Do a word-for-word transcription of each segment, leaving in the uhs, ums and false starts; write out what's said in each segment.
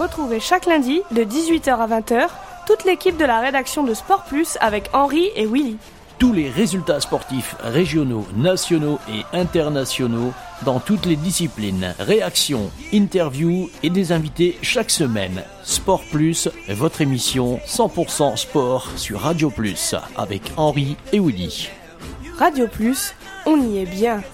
Retrouvez chaque lundi, de dix-huit heures à vingt heures, toute l'équipe de la rédaction de Sport Plus avec Henri et Willy. Tous les résultats sportifs régionaux, nationaux et internationaux dans toutes les disciplines. Réactions, interviews et des invités chaque semaine. Sport Plus, votre émission cent pour cent sport sur Radio Plus avec Henri et Willy. Radio Plus, on y est bien.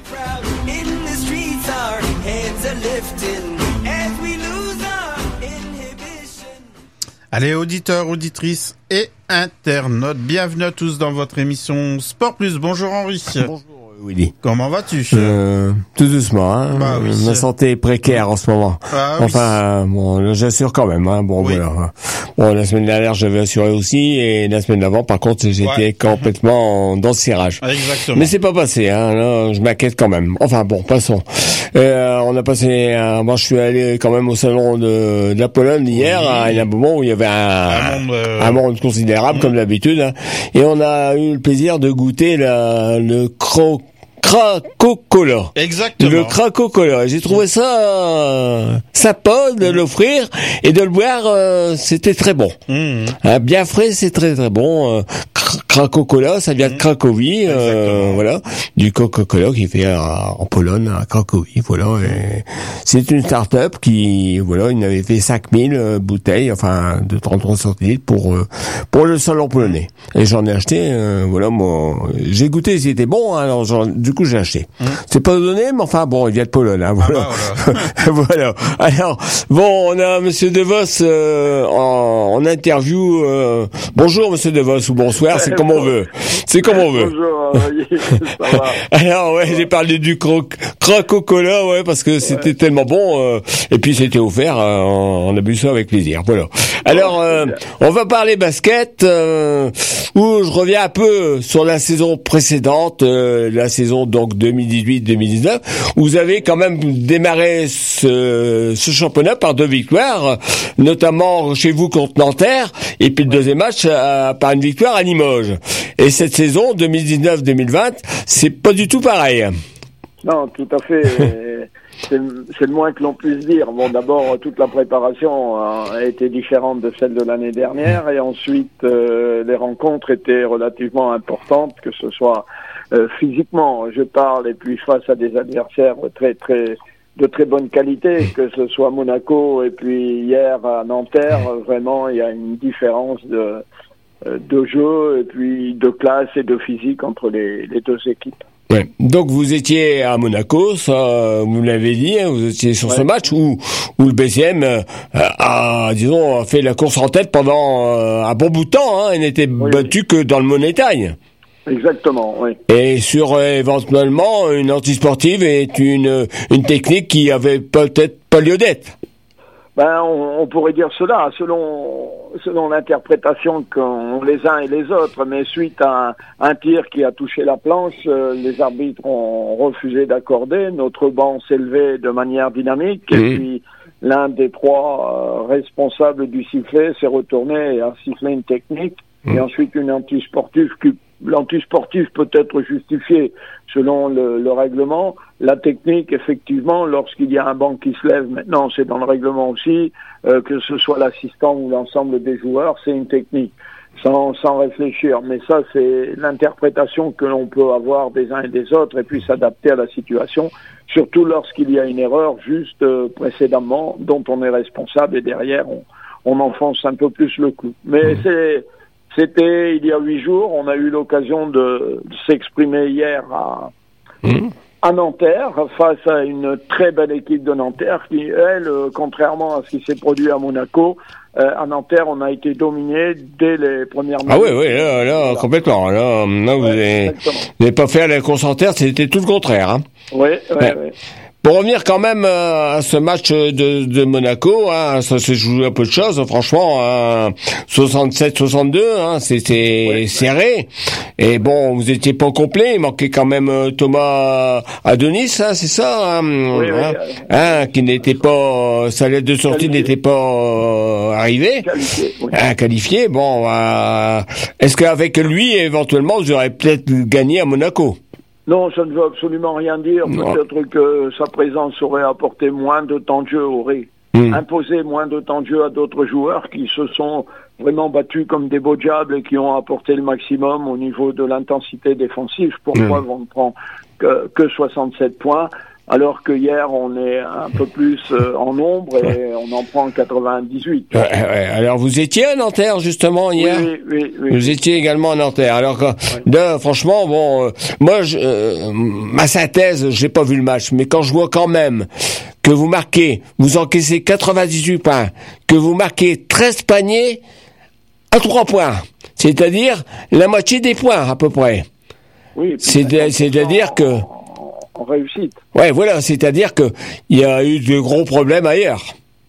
Allez, auditeurs, auditrices et internautes, bienvenue à tous dans votre émission Sport Plus. Bonjour Henri. Bonjour Willy. Comment vas-tu? euh, Tout doucement, hein. Bah, oui, ma santé est précaire en ce moment. Ah, enfin, oui. bon, j'assure quand même, hein. Bon, oui. voilà. Bon, la semaine dernière, j'avais assuré aussi, et la semaine d'avant, par contre, j'étais ouais. complètement dans le cirage. Exactement. Mais c'est pas passé, hein. Là, je m'inquiète quand même. Enfin, bon, passons. Euh, on a passé, euh, moi, je suis allé quand même au salon de, de la Pologne hier, oui. à un moment où il y avait un, un monde, euh... un monde considérable, mmh. comme d'habitude, hein. Et on a eu le plaisir de goûter la, le croc Craco-Cola. Exactement. Le Craco-Cola. J'ai trouvé ça euh, sympa de l'offrir et de le boire, euh, c'était très bon. Mmh. Hein, bien frais, c'est très très bon. Euh, Craco-Cola, ça vient de Cracovie, euh, voilà, du Coca-Cola qui est fait à, en Pologne, à Cracovie, voilà. Et c'est une start-up qui, voilà, il avait fait cinq mille euh, bouteilles, enfin de trente-trois centilitres pour euh, pour le salon polonais. Et j'en ai acheté, euh, voilà, moi, j'ai goûté, c'était bon, hein, alors j'en, du coup j'ai acheté. Mmh. C'est pas donné, mais enfin bon, il vient de Pologne, hein, voilà. Ah bah, voilà. Voilà. Alors bon, on a Monsieur DeVos euh, en, en interview. Euh, bonjour Monsieur DeVos ou bonsoir, c'est comme on veut. C'est comme on veut. Bonjour, euh, ça va. Alors ouais, j'ai parlé du Craco-Cola, ouais, parce que c'était ouais. tellement bon, euh, et puis c'était offert, euh, on a bu ça avec plaisir. Voilà. Alors euh, on va parler basket, euh, où je reviens un peu sur la saison précédente, euh, la saison donc deux mille dix-huit deux mille dix-neuf, où vous avez quand même démarré ce, ce championnat par deux victoires, notamment chez vous contre Nanterre, et puis le deuxième match euh, par une victoire à Limoges. Et cette saison deux mille dix-neuf deux mille vingt, c'est pas du tout pareil. Non, tout à fait. c'est, c'est le moins que l'on puisse dire. Bon, d'abord, toute la préparation a été différente de celle de l'année dernière, et ensuite, euh, les rencontres étaient relativement importantes, que ce soit euh, physiquement, je parle, et puis face à des adversaires très, très, de très bonne qualité, que ce soit Monaco, et puis hier à Nanterre, vraiment, il y a une différence de de jeu et puis de classe et de physique entre les, les deux équipes. Ouais. Donc vous étiez à Monaco, ça vous l'avez dit, hein, vous étiez sur ouais. ce match où où le B C M euh, a, disons, a fait la course en tête pendant euh, un bon bout de temps, hein, et n'était oui, battu oui. que dans le Money Time. Exactement, oui. Et sur euh, éventuellement une antisportive et une une technique qui avait peut-être pas lieu d'être. Ben, on, on pourrait dire cela, selon selon l'interprétation qu'ont les uns et les autres, mais suite à un, un tir qui a touché la planche, euh, les arbitres ont refusé d'accorder, notre banc s'est levé de manière dynamique, mmh. et puis l'un des trois euh, responsables du sifflet s'est retourné et a sifflé une technique, mmh. et ensuite une antisportive qui L'antisportif peut être justifié selon le, le règlement. La technique, effectivement, lorsqu'il y a un banc qui se lève, maintenant c'est dans le règlement aussi, euh, que ce soit l'assistant ou l'ensemble des joueurs, c'est une technique, sans, sans réfléchir. Mais ça, c'est l'interprétation que l'on peut avoir des uns et des autres, et puis s'adapter à la situation, surtout lorsqu'il y a une erreur juste euh, précédemment, dont on est responsable, et derrière, on, on enfonce un peu plus le clou. Mais c'est... C'était il y a huit jours, on a eu l'occasion de, de s'exprimer hier à, mmh. à Nanterre, face à une très belle équipe de Nanterre qui, elle, contrairement à ce qui s'est produit à Monaco, euh, à Nanterre, on a été dominé dès les premières minutes. Ah oui, oui, là, là, complètement. Là, là vous ouais, n'avez pas fait à la concentraire, c'était tout le contraire. Hein. Oui, oui, ouais. oui. Pour revenir quand même euh, à ce match de, de Monaco, hein, ça s'est joué un peu de choses, franchement, hein, soixante-sept soixante-deux, hein, c'était ouais, serré. Ouais. Et bon, vous étiez pas complet, il manquait quand même euh, Thomas Adonis, hein, c'est ça, hein, oui, hein, oui, hein, qui n'était pas, sa lettre de sortie qualifié. n'était pas euh, arrivée, qualifié, oui. hein, qualifié. Bon, euh, est-ce qu'avec lui, éventuellement, vous aurez peut-être gagné à Monaco? Non, ça ne veut absolument rien dire. Non. Peut-être que sa présence aurait apporté moins de temps de jeu au Ré. Mmh. mmh. imposé moins de temps de jeu à d'autres joueurs qui se sont vraiment battus comme des beaux diables et qui ont apporté le maximum au niveau de l'intensité défensive. Pourquoi mmh. on ne prend que, que soixante-sept points alors que hier on est un peu plus euh, en nombre et on en prend quatre-vingt-dix-huit. Ouais, ouais. Alors vous étiez à Nanterre justement hier. Oui, oui, oui. Vous étiez également à Nanterre. Alors quand, oui. de, franchement, bon, euh, moi, je, euh, ma synthèse, j'ai pas vu le match, mais quand je vois quand même que vous marquez, vous encaissez quatre-vingt-dix-huit points, que vous marquez treize paniers à trois points, c'est-à-dire la moitié des points à peu près. Oui. C'est, de, c'est-à-dire que en réussite. Ouais, voilà, c'est-à-dire que il y a eu de gros problèmes ailleurs.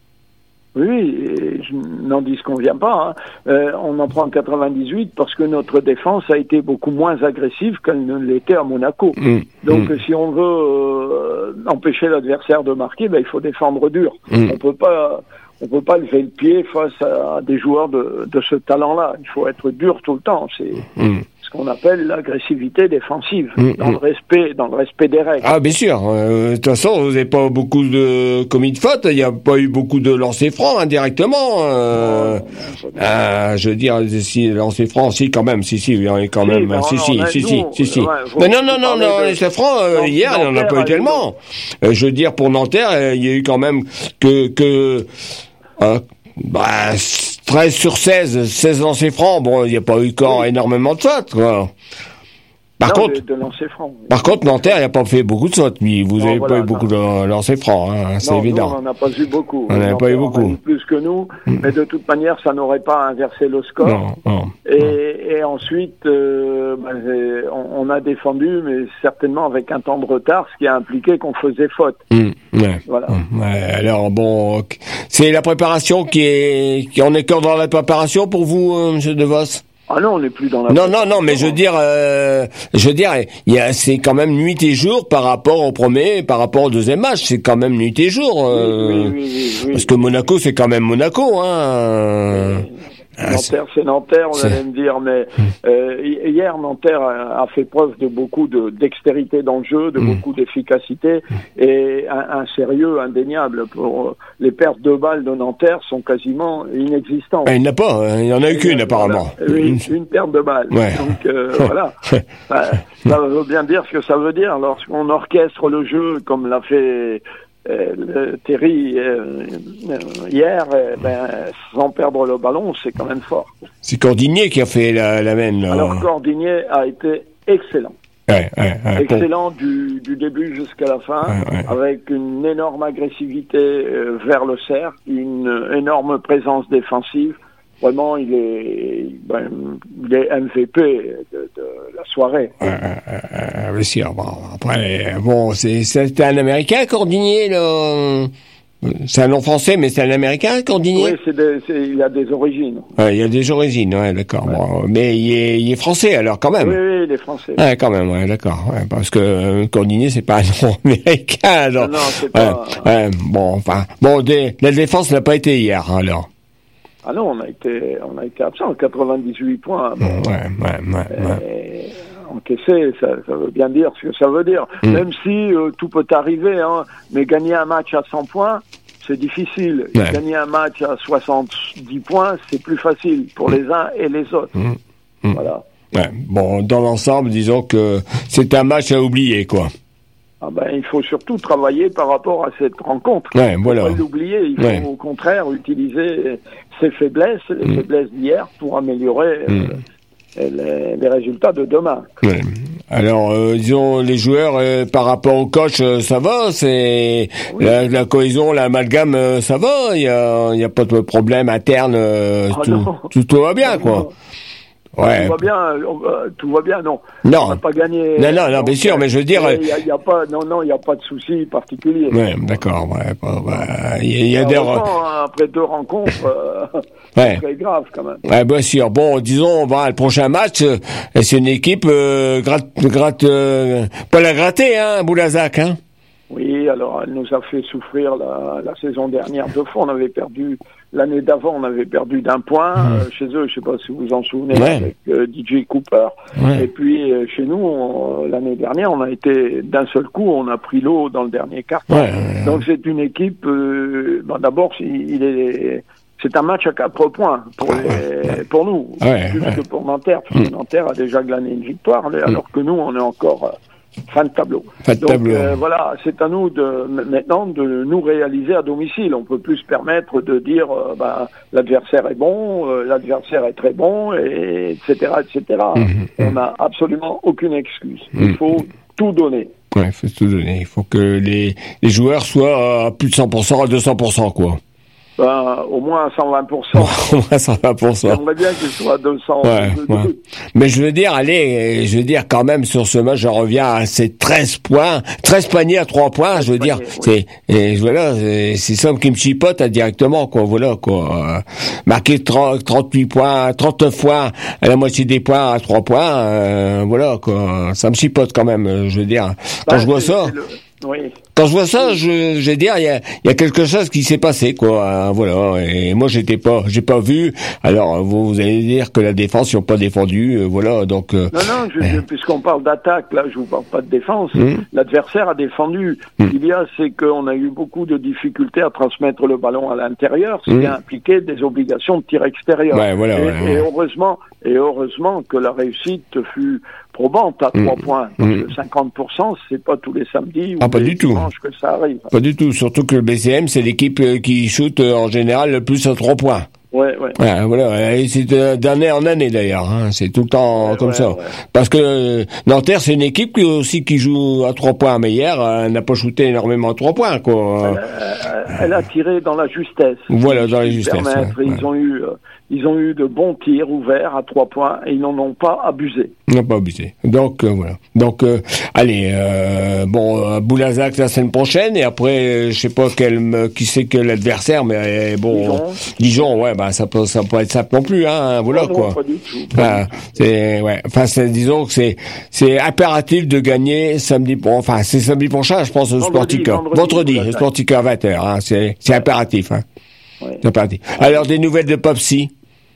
Oui, et je n'en dis qu'on vient pas. Hein. Euh, on en prend quatre-vingt-dix-huit parce que notre défense a été beaucoup moins agressive qu'elle ne l'était à Monaco. Mmh, Donc, mmh. si on veut euh, empêcher l'adversaire de marquer, ben il faut défendre dur. Mmh. On peut pas, on peut pas lever le pied face à des joueurs de, de ce talent-là. Il faut être dur tout le temps. C'est mmh. ce qu'on appelle l'agressivité défensive, mmh. dans le respect, dans le respect des règles. Ah, bien sûr. Euh, de toute façon, vous n'avez pas beaucoup de commis de faute. Il n'y a pas eu beaucoup de lancers francs indirectement. Euh, euh, je veux dire, si lancers francs, si quand même, si si, il y en a quand même, si si, si si, si si. Non non non non, non lancers francs euh, hier, il n'y en a pas eu tellement. Euh, je veux dire, pour Nanterre, euh, il y a eu quand même que que euh, bah treize sur seize, seize lancers francs, bon, il n'y a pas eu encore oui. énormément de fautes, quoi. Par non, contre, de, de lancers francs. Par contre, Nanterre, il n'a pas fait beaucoup de fautes, mais vous n'avez pas eu beaucoup non. de lancers francs, hein, c'est non, évident. Nous, on n'en a pas eu beaucoup. On n'en a pas eu beaucoup. On a eu plus que nous, mmh. mais de toute manière, ça n'aurait pas inversé le score. Non, non, et, non. et ensuite, euh, bah, on, on a défendu, mais certainement avec un temps de retard, ce qui a impliqué qu'on faisait faute. Mmh. Ouais. Voilà. Mmh. Ouais. Alors bon, c'est la préparation qui est, qui on est encore dans la préparation pour vous, euh, Monsieur De Vos? Ah non, on n'est plus dans la... Non, non, non, mais je veux dire, euh, je veux dire, il y a, c'est quand même nuit et jour par rapport au premier, par rapport au deuxième match, c'est quand même nuit et jour. Euh, oui, oui, oui, oui, parce que Monaco, c'est quand même Monaco, hein. Oui. Nanterre, c'est Nanterre, on allait me dire, mais euh, hier, Nanterre a, a fait preuve de beaucoup de, dextérité dans le jeu, de mmh. beaucoup d'efficacité et un, un sérieux indéniable. Pour les pertes de balles de Nanterre sont quasiment inexistantes. Il n'y en a pas, hein. Il n'y en a eu qu'une apparemment. Voilà. Une, une perte de balles. Ouais. Donc euh, voilà, ça, ça veut bien dire ce que ça veut dire. Lorsqu'on orchestre le jeu comme l'a fait Euh, le Terry euh, hier, euh, ben, sans perdre le ballon, c'est quand même fort. C'est Cordigné qui a fait la, la mène. Là. Alors Cordigné a été excellent. Ouais, ouais, ouais, excellent bon. du, du début jusqu'à la fin, ouais, ouais. avec une énorme agressivité euh, vers le cercle, une énorme présence défensive. Vraiment, il est, ben, il est M V P de, de la soirée. Euh, euh, euh, sûr. Bon, après, bon, c'est, c'est un Américain, Cordigné, là. C'est un nom français, mais c'est un Américain, Cordigné. Oui, c'est des, c'est, il a des origines. Ouais, il a des origines, ouais, d'accord. Ouais. Bon, mais il est, il est français, alors, quand même. Oui, oui, il est français. Ouais, quand même, ouais, d'accord. Ouais, parce que euh, Cordigné, c'est pas un nom américain, alors. Non, non, c'est pas. Ouais, ouais, bon, enfin, bon, des, la défense n'a pas été hier, alors. Ah non, on a été, on a été absent, quatre-vingt-dix-huit points. Bon, ouais, ouais, ouais, ouais. Encaissé, ça, ça veut bien dire ce que ça veut dire. Mmh. Même si euh, tout peut arriver, hein, mais gagner un match à cent points, c'est difficile. Ouais. Gagner un match à soixante-dix points, c'est plus facile pour mmh. les uns et les autres. Mmh. Mmh. Voilà. Ouais. Bon, dans l'ensemble, disons que c'est un match à oublier, quoi. Ah ben, il faut surtout travailler par rapport à cette rencontre. Ouais, voilà. Il faut pas l'oublier. Il faut ouais. au contraire utiliser ses faiblesses, les mmh. faiblesses d'hier, pour améliorer mmh. euh, les, les résultats de demain. Ouais. Alors, euh, disons, les joueurs, euh, par rapport au coach, euh, ça va. C'est oui. la, la cohésion, l'amalgame, euh, ça va. Il y a, il y a pas de problème interne. Euh, ah tout, tout, tout va bien, quoi. Ouais. Tout va bien, euh, tout va bien, non. Non. On n'a pas gagné. Non, non, non, bien sûr, mais je veux dire. Il y a, y a pas, non, non, il n'y a pas de souci particulier. Ouais, d'accord, ouais, bah, bah, il y a, y a des. Après deux rencontres, euh, ouais. c'est très grave quand même. Ouais, bien sûr. Bon, disons, bah, le prochain match, euh, c'est une équipe euh, gratte, gratte, euh, pas la gratter, hein, Boulazac, hein. Oui, alors elle nous a fait souffrir la, la saison dernière deux fois. On avait perdu, l'année d'avant, on avait perdu d'un point mmh. euh, chez eux, je sais pas si vous vous en souvenez, ouais. avec euh, D J Cooper. Ouais. Et puis euh, chez nous, on, l'année dernière, on a été, d'un seul coup, on a pris l'eau dans le dernier quart. Ouais. Donc c'est une équipe, euh, bon, d'abord, il, il est... C'est un match à quatre points pour, les, pour nous, ouais, plus ouais. que pour Nanterre, parce que Nanterre a déjà glané une victoire, alors que nous, on est encore euh, fin de tableau. Fin de Donc tableau. Euh, voilà, c'est à nous de maintenant de nous réaliser à domicile. On peut plus se permettre de dire, euh, bah, l'adversaire est bon, euh, l'adversaire est très bon, et etc., et cetera. Mmh, on n'a absolument aucune excuse. Mmh. Il faut tout donner. Ouais, il faut tout donner. Il faut que les, les joueurs soient à plus de cent pour cent, à deux cents pour cent, quoi. Ben, au moins à cent vingt pour cent. Au moins cent vingt pour cent. J'aimerais bien qu'il soit à deux cents. Ouais, ouais. Mais je veux dire, allez, je veux dire quand même sur ce match, je reviens à ces treize points, treize paniers à trois points, je veux dire, oui. c'est, et voilà, c'est, c'est ça qui me chipote directement, quoi, voilà, quoi. Euh, marquer trente, trente-huit points, trente-neuf points, à la moitié des points à trois points, euh, voilà, quoi. Ça me chipote quand même, je veux dire. Quand ben, je vois ça. Le... Oui. Quand je vois ça, je, je vais dire, il y a, il y a quelque chose qui s'est passé, quoi. Voilà. Et moi, j'étais pas, j'ai pas vu. Alors, vous, vous allez dire que la défense, ils ont pas défendu, euh, voilà. Donc. Euh, non, non. Je, euh, puisqu'on parle d'attaque, là, je vous parle pas de défense. Mmh. L'adversaire a défendu. Mmh. Ce qu'il y a, c'est qu'on a eu beaucoup de difficultés à transmettre le ballon à l'intérieur, ce qui mmh. a impliqué des obligations de tir extérieur. Ouais, voilà, et, voilà, et ouais. heureusement, et heureusement que la réussite fut probante à trois mmh. points. Parce mmh. que cinquante pour cent, c'est pas tous les samedis ou ah, pas les du tout. dimanches que ça arrive. Pas du tout. Surtout que le B C M, c'est l'équipe qui shoot en général le plus à trois points. Ouais, ouais. Ouais, voilà. Et c'est d'année en année d'ailleurs. Hein. C'est tout le temps ouais, comme ouais, ça. Ouais. Parce que euh, Nanterre, c'est une équipe qui aussi qui joue à trois points. Mais hier, elle n'a pas shooté énormément à trois points, quoi. Elle a, elle a tiré dans la justesse. Voilà, dans la justesse. Ouais, ils ouais. ont eu, euh, ils ont eu de bons tirs ouverts à trois points et ils n'en ont pas abusé. Ils n'ont pas abusé. Donc euh, voilà. Donc euh, allez, euh, bon, euh, Boulazac la semaine prochaine et après, euh, je sais pas quel, qui c'est que l'adversaire, mais euh, bon, Dijon, Dijon, ouais. Bah, ça peut, ça peut être simple non plus, hein, voilà, non, quoi. Non, pas du tout. Enfin, c'est, ouais. Enfin, c'est, disons que c'est, c'est impératif de gagner samedi, enfin, c'est samedi prochain, je pense, au Sportica. Vendredi, vendredi, vendredi Sportica à vingt heures, hein, c'est, c'est impératif, hein. Ouais. C'est impératif. Alors, des nouvelles de Popsi?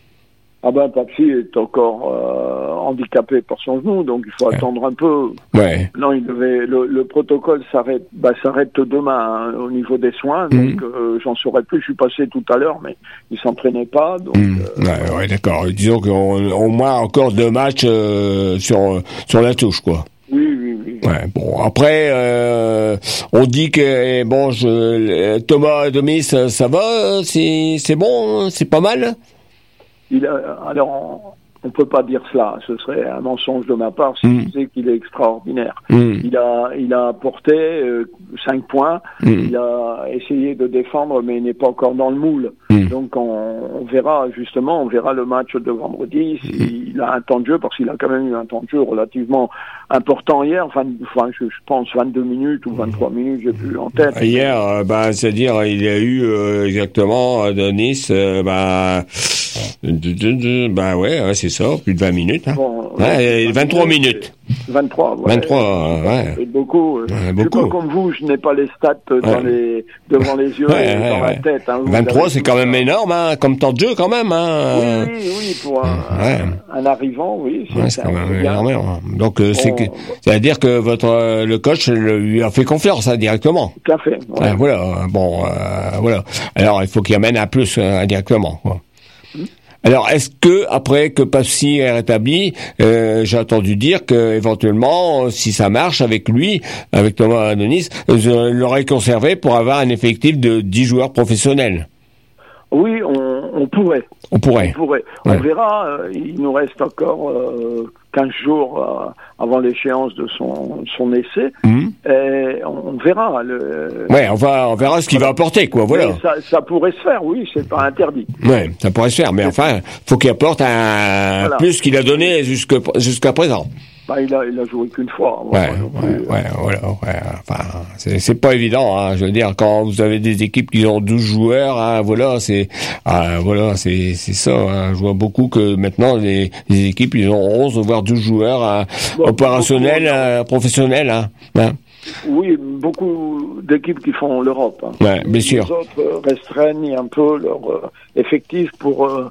Ah ben, Papsi est encore euh, handicapé par son genou, donc il faut ouais. attendre un peu. Ouais. Non, il devait. Le, le protocole s'arrête, bah, s'arrête demain hein, au niveau des soins, donc mmh. euh, j'en saurais plus. Je suis passé tout à l'heure, mais il s'entraînait pas. Donc, mmh. euh, ouais, ouais, d'accord. Disons qu'au moins encore deux matchs euh, sur sur la touche, quoi. Oui, oui, oui. Ouais, bon, après, euh, on dit que bon, je, Thomas Domis, ça, ça va, c'est c'est bon, c'est pas mal. Il a, alors, on ne peut pas dire cela. Ce serait un mensonge de ma part si mmh. je disais qu'il est extraordinaire. Mmh. Il a, il a apporté euh, cinq points. Mmh. Il a essayé de défendre, mais il n'est pas encore dans le moule. Mmh. Donc, on, on verra justement, on verra le match de vendredi s'il mmh. a un temps de jeu, parce qu'il a quand même eu un temps de jeu relativement important hier. Enfin, enfin je, je pense vingt-deux minutes ou vingt-trois minutes, j'ai plus en tête. Hier, euh, bah, c'est-à-dire, il y a eu euh, exactement de Nice, euh, bah, de, de, de, bah ouais, ouais, c'est ça, plus de vingt minutes. Hein. Bon, ouais, vingt-trois minutes. vingt-trois, ouais. vingt-trois, ouais. C'est beaucoup. Ouais, je beaucoup. suis pas comme vous, je n'ai pas les stats dans ouais. les, devant les yeux ouais, et ouais, dans ouais. la tête. Hein, vingt-trois, c'est quand même énorme, hein, comme temps de jeu quand même. Hein. Oui, oui, oui, pour un, ouais. un, un arrivant, oui. C'est, ouais, c'est quand même énorme. Donc, euh, bon, c'est que, c'est-à-dire que votre euh, le coach lui a fait confiance hein, directement. Tout à fait. Ouais. Euh, voilà, bon, euh, voilà. Alors, il faut qu'il amène un plus euh, directement. Quoi. Alors, est-ce que après que Papsi est rétabli, euh, j'ai entendu dire que éventuellement, si ça marche avec lui, avec Thomas Adonis, je l'aurais conservé pour avoir un effectif de dix joueurs professionnels. Oui, on, on pourrait. On pourrait. On pourrait. Ouais. On verra. Euh, il nous reste encore euh, quinze jours euh, avant l'échéance de son son essai. Mmh. Et on, on verra. Le... Ouais, on va on verra ce qu'il va apporter, quoi. Voilà. Ça, ça pourrait se faire, oui. C'est pas interdit. Ouais, ça pourrait se faire, mais enfin, faut qu'il apporte un voilà. plus qu'il a donné jusque jusqu'à présent. Bah, il a, il a joué qu'une fois. Ouais, ouais, ouais, ouais, voilà, ouais. Enfin, c'est, c'est pas évident, hein. Je veux dire, quand vous avez des équipes qui ont douze joueurs, hein, voilà, c'est, ah, voilà, c'est, c'est ça, hein. Je vois beaucoup que maintenant, les, les équipes, ils ont onze, voire douze joueurs, hein, bon, opérationnels, hein, professionnels, hein. hein. Oui, beaucoup d'équipes qui font l'Europe. Hein. Ouais, bien sûr. Les autres restreignent un peu leur euh, effectif pour euh,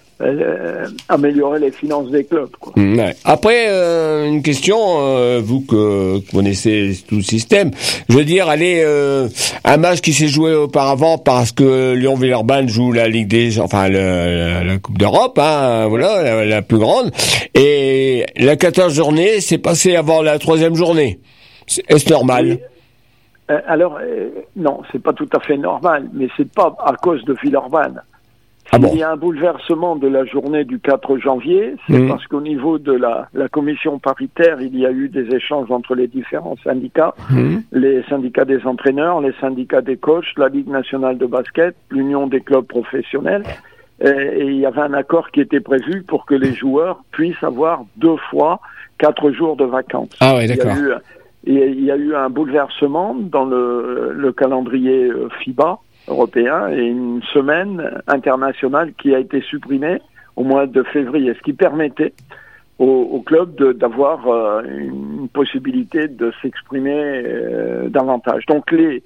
euh, améliorer les finances des clubs. Quoi. Ouais. Après, euh, une question, euh, vous que connaissez tout le système, je veux dire, allez, euh, un match qui s'est joué auparavant parce que Lyon-Villeurbanne joue la Ligue des, enfin le, la, la Coupe d'Europe, hein, voilà, la, la plus grande, et la quatorzième journée s'est passée avant la troisième journée. Est-ce normal? Oui. Euh, alors, euh, non, c'est pas tout à fait normal, mais c'est pas à cause de Villeurbanne. Ah bon. Il y a un bouleversement de la journée du quatre janvier, c'est mmh. parce qu'au niveau de la, la commission paritaire, il y a eu des échanges entre les différents syndicats, mmh. les syndicats des entraîneurs, les syndicats des coachs, la Ligue nationale de basket, l'Union des clubs professionnels, et, et il y avait un accord qui était prévu pour que les joueurs puissent avoir deux fois quatre jours de vacances. Ah ouais, d'accord. Il y a eu, il y a eu un bouleversement dans le, le calendrier FIBA européen et une semaine internationale qui a été supprimée au mois de février, ce qui permettait au, au club de, d'avoir euh, une possibilité de s'exprimer euh, davantage. Donc les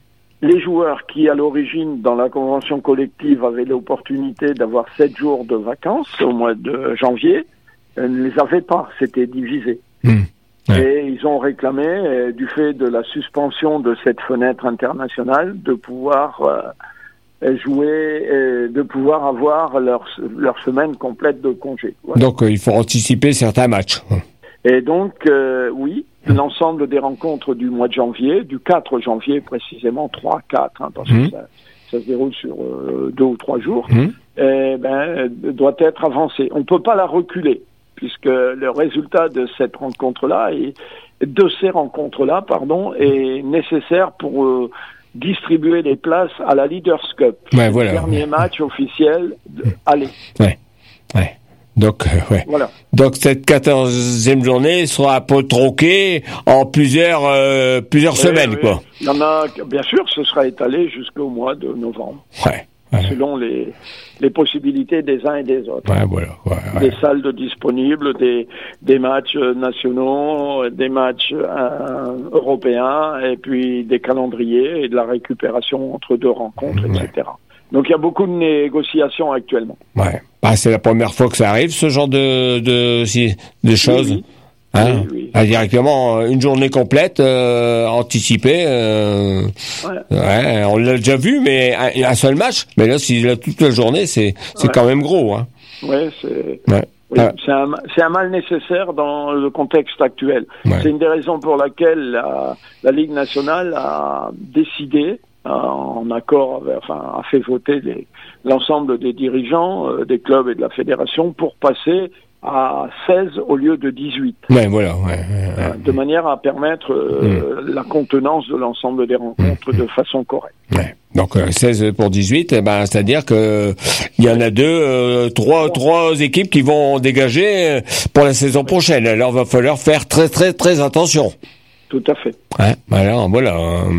les joueurs qui à l'origine dans la convention collective avaient l'opportunité d'avoir sept jours de vacances au mois de janvier euh, ne les avaient pas, c'était divisé. Mmh. Et ils ont réclamé, euh, du fait de la suspension de cette fenêtre internationale, de pouvoir euh, jouer, euh, de pouvoir avoir leur, leur semaine complète de congé. Voilà. Donc euh, il faut anticiper certains matchs. Et donc, euh, oui, l'ensemble des rencontres du mois de janvier, du quatre janvier précisément, trois, quatre, hein, parce mmh. que ça, ça se déroule sur euh, deux ou trois jours, mmh. eh ben, doit être avancé. On ne peut pas la reculer, puisque le résultat de cette rencontre-là, et de ces rencontres-là, pardon, est nécessaire pour euh, distribuer les places à la Leaders Cup. Ouais, voilà, le dernier ouais. match officiel, de, allez. Ouais, ouais. Donc, euh, ouais. Voilà. Donc cette quatorzième journée sera un peu tronquée en plusieurs euh, plusieurs oui, semaines, oui. quoi. Il y en a, bien sûr, ce sera étalé jusqu'au mois de novembre. Ouais. Ouais. Selon les, les possibilités des uns et des autres. Ouais, voilà, ouais, ouais. Des salles de disponibles, des, des matchs nationaux, des matchs euh, européens, et puis des calendriers et de la récupération entre deux rencontres, ouais. et cetera. Donc il y a beaucoup de négociations actuellement. Ouais. Bah, c'est la première fois que ça arrive, ce genre de, de, de choses. Oui, oui. Hein, oui, oui. Ah, directement une journée complète euh, anticipée. Euh, ouais. ouais, on l'a déjà vu, mais un, un seul match. Mais là, si là, toute la journée, c'est c'est ouais. quand même gros. Hein. Ouais, c'est. Ouais. Oui, ah. c'est un c'est un mal nécessaire dans le contexte actuel. Ouais. C'est une des raisons pour laquelle la, la Ligue nationale a décidé, en accord, avec, enfin, a fait voter les, l'ensemble des dirigeants euh, des clubs et de la fédération pour passer à seize au lieu de dix-huit. Ouais, voilà, ouais, ouais, ouais. De manière à permettre euh, mmh. la contenance de l'ensemble des rencontres mmh. de façon correcte. Ouais. Donc euh, seize pour dix-huit, eh ben c'est-à-dire que il y en a deux, euh, trois, bon. trois équipes qui vont dégager pour la saison prochaine. Alors il va falloir faire très, très, très attention. Tout à fait. Ouais, alors voilà.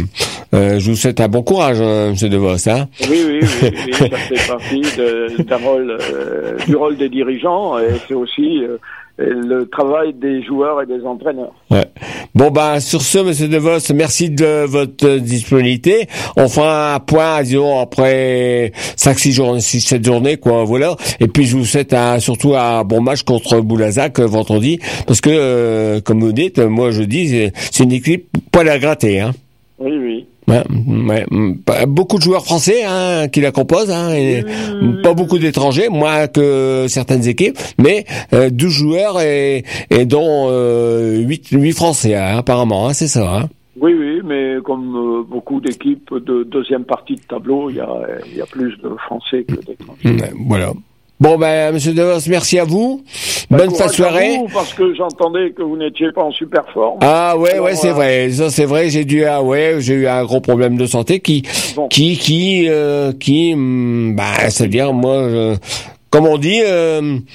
Euh, je vous souhaite un bon courage, hein, Monsieur De Vos. Hein. Oui, oui, oui, oui, ça fait partie de, d'un rôle, euh, du rôle des dirigeants, et c'est aussi euh, le travail des joueurs et des entraîneurs. Ouais. Bon ben sur ce, Monsieur De Vos, merci de votre disponibilité. On fera un point, disons, après cinq, six journées, six, sept journées, quoi, voilà. Et puis je vous souhaite un, surtout un bon match contre Boulazac vendredi, parce que euh, comme vous dites, moi je dis, c'est, c'est une équipe pas à gratter, hein. Oui, oui. Ouais, ouais, beaucoup de joueurs français hein, qui la composent, hein, et mmh. pas beaucoup d'étrangers, moins que certaines équipes, mais euh, douze joueurs et, et dont euh, huit, huit français hein, apparemment, hein, c'est ça. Hein. Oui, oui, mais comme euh, beaucoup d'équipes de deuxième partie de tableau, il y a, il y a plus de français que d'étrangers. Mmh, voilà. Bon ben, Monsieur De Vos, merci à vous. Ben, bonne fin de soirée. Vous, parce que j'entendais que vous n'étiez pas en super forme. Ah ouais, Alors, ouais, c'est euh... vrai. Ça, c'est vrai. J'ai dû, ah ouais, j'ai eu un gros problème de santé qui, bon. qui, qui, euh, qui, bah, c'est-à-dire moi, je, comme on dit, euh,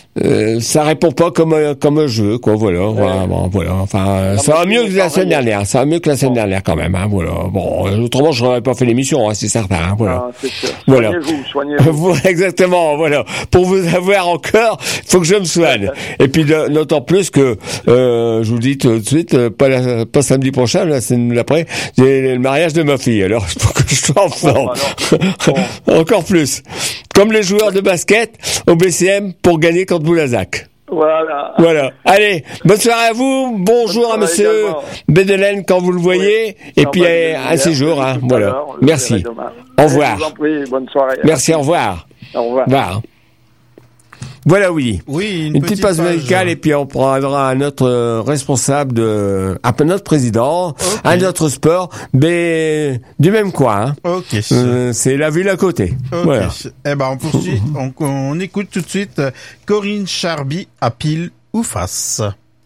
Euh, ça répond pas comme comme je veux, quoi. Voilà, ouais. voilà, bon, voilà. Enfin, non, ça va mieux que la semaine dernière. Ça va mieux que la semaine bon. dernière quand même. Hein, voilà. Bon, autrement, je n'aurais pas fait l'émission, hein, c'est certain. Hein, voilà. Ah, c'est sûr. Voilà. Soignez-vous, soignez-vous. Exactement. Voilà. Pour vous avoir encore, il faut que je me soigne. Et puis, d'autant plus que euh, je vous dis tout de suite, pas la, pas samedi prochain, la semaine d'après, j'ai le mariage de ma fille. Alors, il faut que je sois en forme. Bon, bon. Encore plus. Comme les joueurs de basket au B C M pour gagner contre Boulazac. Voilà. Voilà. Allez, bonne soirée à vous. Bonjour bonne à monsieur Bédelaine quand vous le voyez. Oui. Et non, puis à ces jours, hein. Voilà. Merci. Au revoir. Je vous en prie, bonne soirée. Merci, au revoir. Au revoir. Au revoir. Voilà, oui. Oui, une, une petite, petite pause musicale et puis on prendra un autre euh, responsable de, un notre président, okay. un autre sport, mais du même coin. Hein. Ok. Euh, c'est la ville à côté. Okay. Voilà. Eh ben, on poursuit, on, on écoute tout de suite Corinne Charby à pile ou face.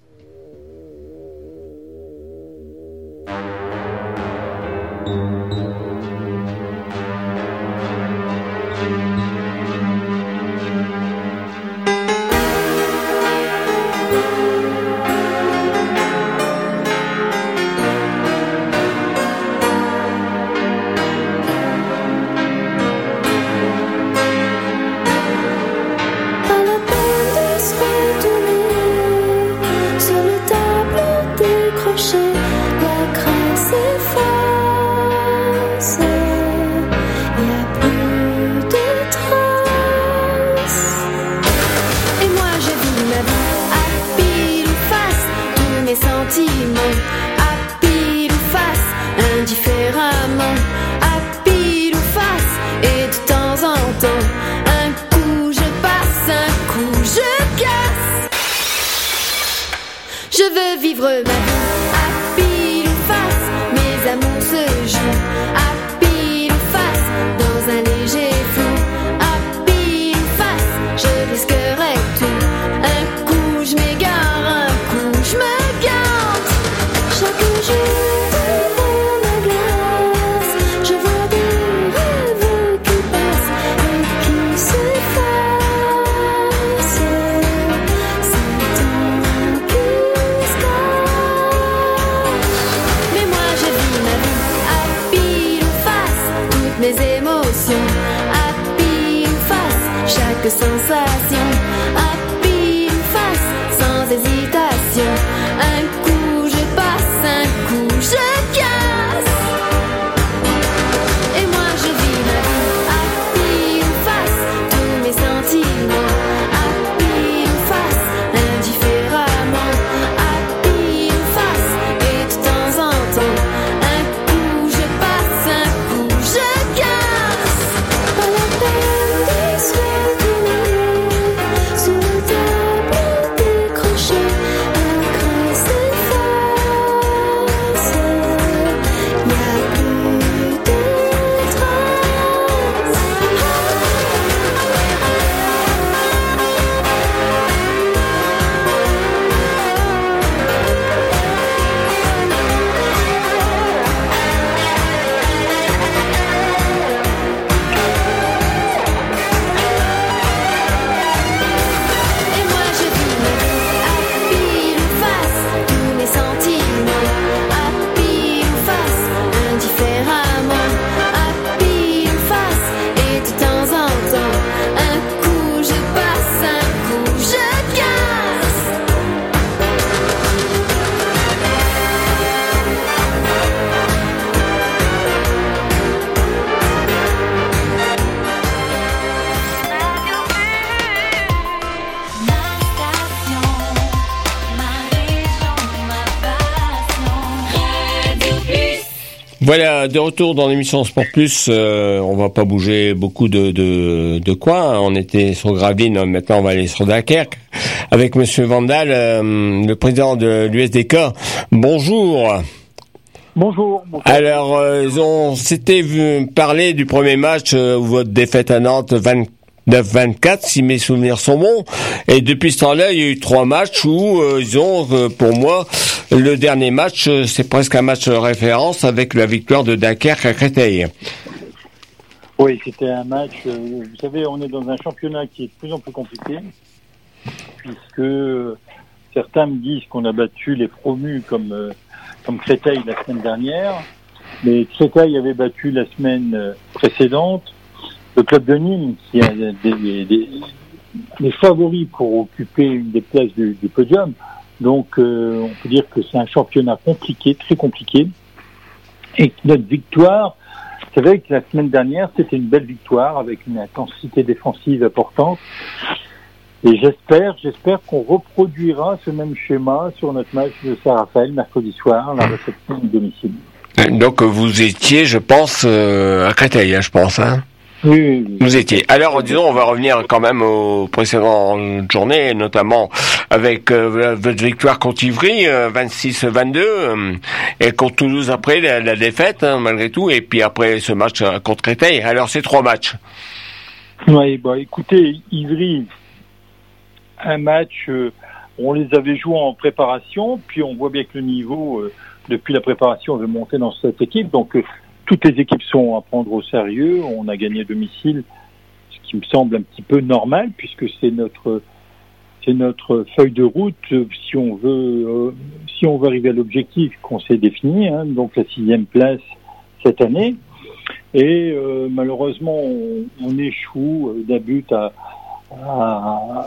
Voilà, de retour dans l'émission Sport Plus, euh, on va pas bouger beaucoup de de, de coins. On était sur Gravelines, maintenant on va aller sur Dunkerque avec Monsieur Vandal, euh, le président de l'U S D K. Bonjour. Bonjour. bonjour. Alors, euh, on s'était vu parler du premier match euh, où votre défaite à Nantes vingt neuf vingt-quatre, si mes souvenirs sont bons. Et depuis ce temps-là, il y a eu trois matchs où euh, ils ont, euh, pour moi, le dernier match, euh, c'est presque un match de référence avec la victoire de Dunkerque à Créteil. Oui, c'était un match, euh, vous savez, on est dans un championnat qui est de plus en plus compliqué. puisque certains me disent qu'on a battu les promus comme, euh, comme Créteil la semaine dernière, mais Créteil avait battu la semaine précédente le club de Nîmes, qui a des, des, des, des favoris pour occuper une des places du, du podium. Donc, euh, on peut dire que c'est un championnat compliqué, très compliqué. Et notre victoire, c'est vrai que la semaine dernière, c'était une belle victoire avec une intensité défensive importante. Et j'espère, j'espère qu'on reproduira ce même schéma sur notre match de Saint-Raphaël mercredi soir, la réception du domicile. Donc, vous étiez, je pense, euh, à Créteil, hein, je pense, hein. Oui, oui, oui. Vous étiez. Alors, disons, on va revenir quand même aux précédentes journées, notamment avec euh, votre victoire contre Ivry, euh, vingt-six vingt-deux, euh, et contre Toulouse après, la, la défaite, hein, malgré tout, et puis après ce match euh, contre Créteil. Alors, c'est trois matchs. Oui, bah, écoutez, Ivry, un match, euh, on les avait joués en préparation, puis on voit bien que le niveau, euh, depuis la préparation, veut monter dans cette équipe, donc... Euh, toutes les équipes sont à prendre au sérieux. On a gagné à domicile, ce qui me semble un petit peu normal, puisque c'est notre c'est notre feuille de route si on veut euh, si on veut arriver à l'objectif qu'on s'est défini, hein, donc la sixième place cette année. Et euh, malheureusement, on, on échoue d'un but à, à,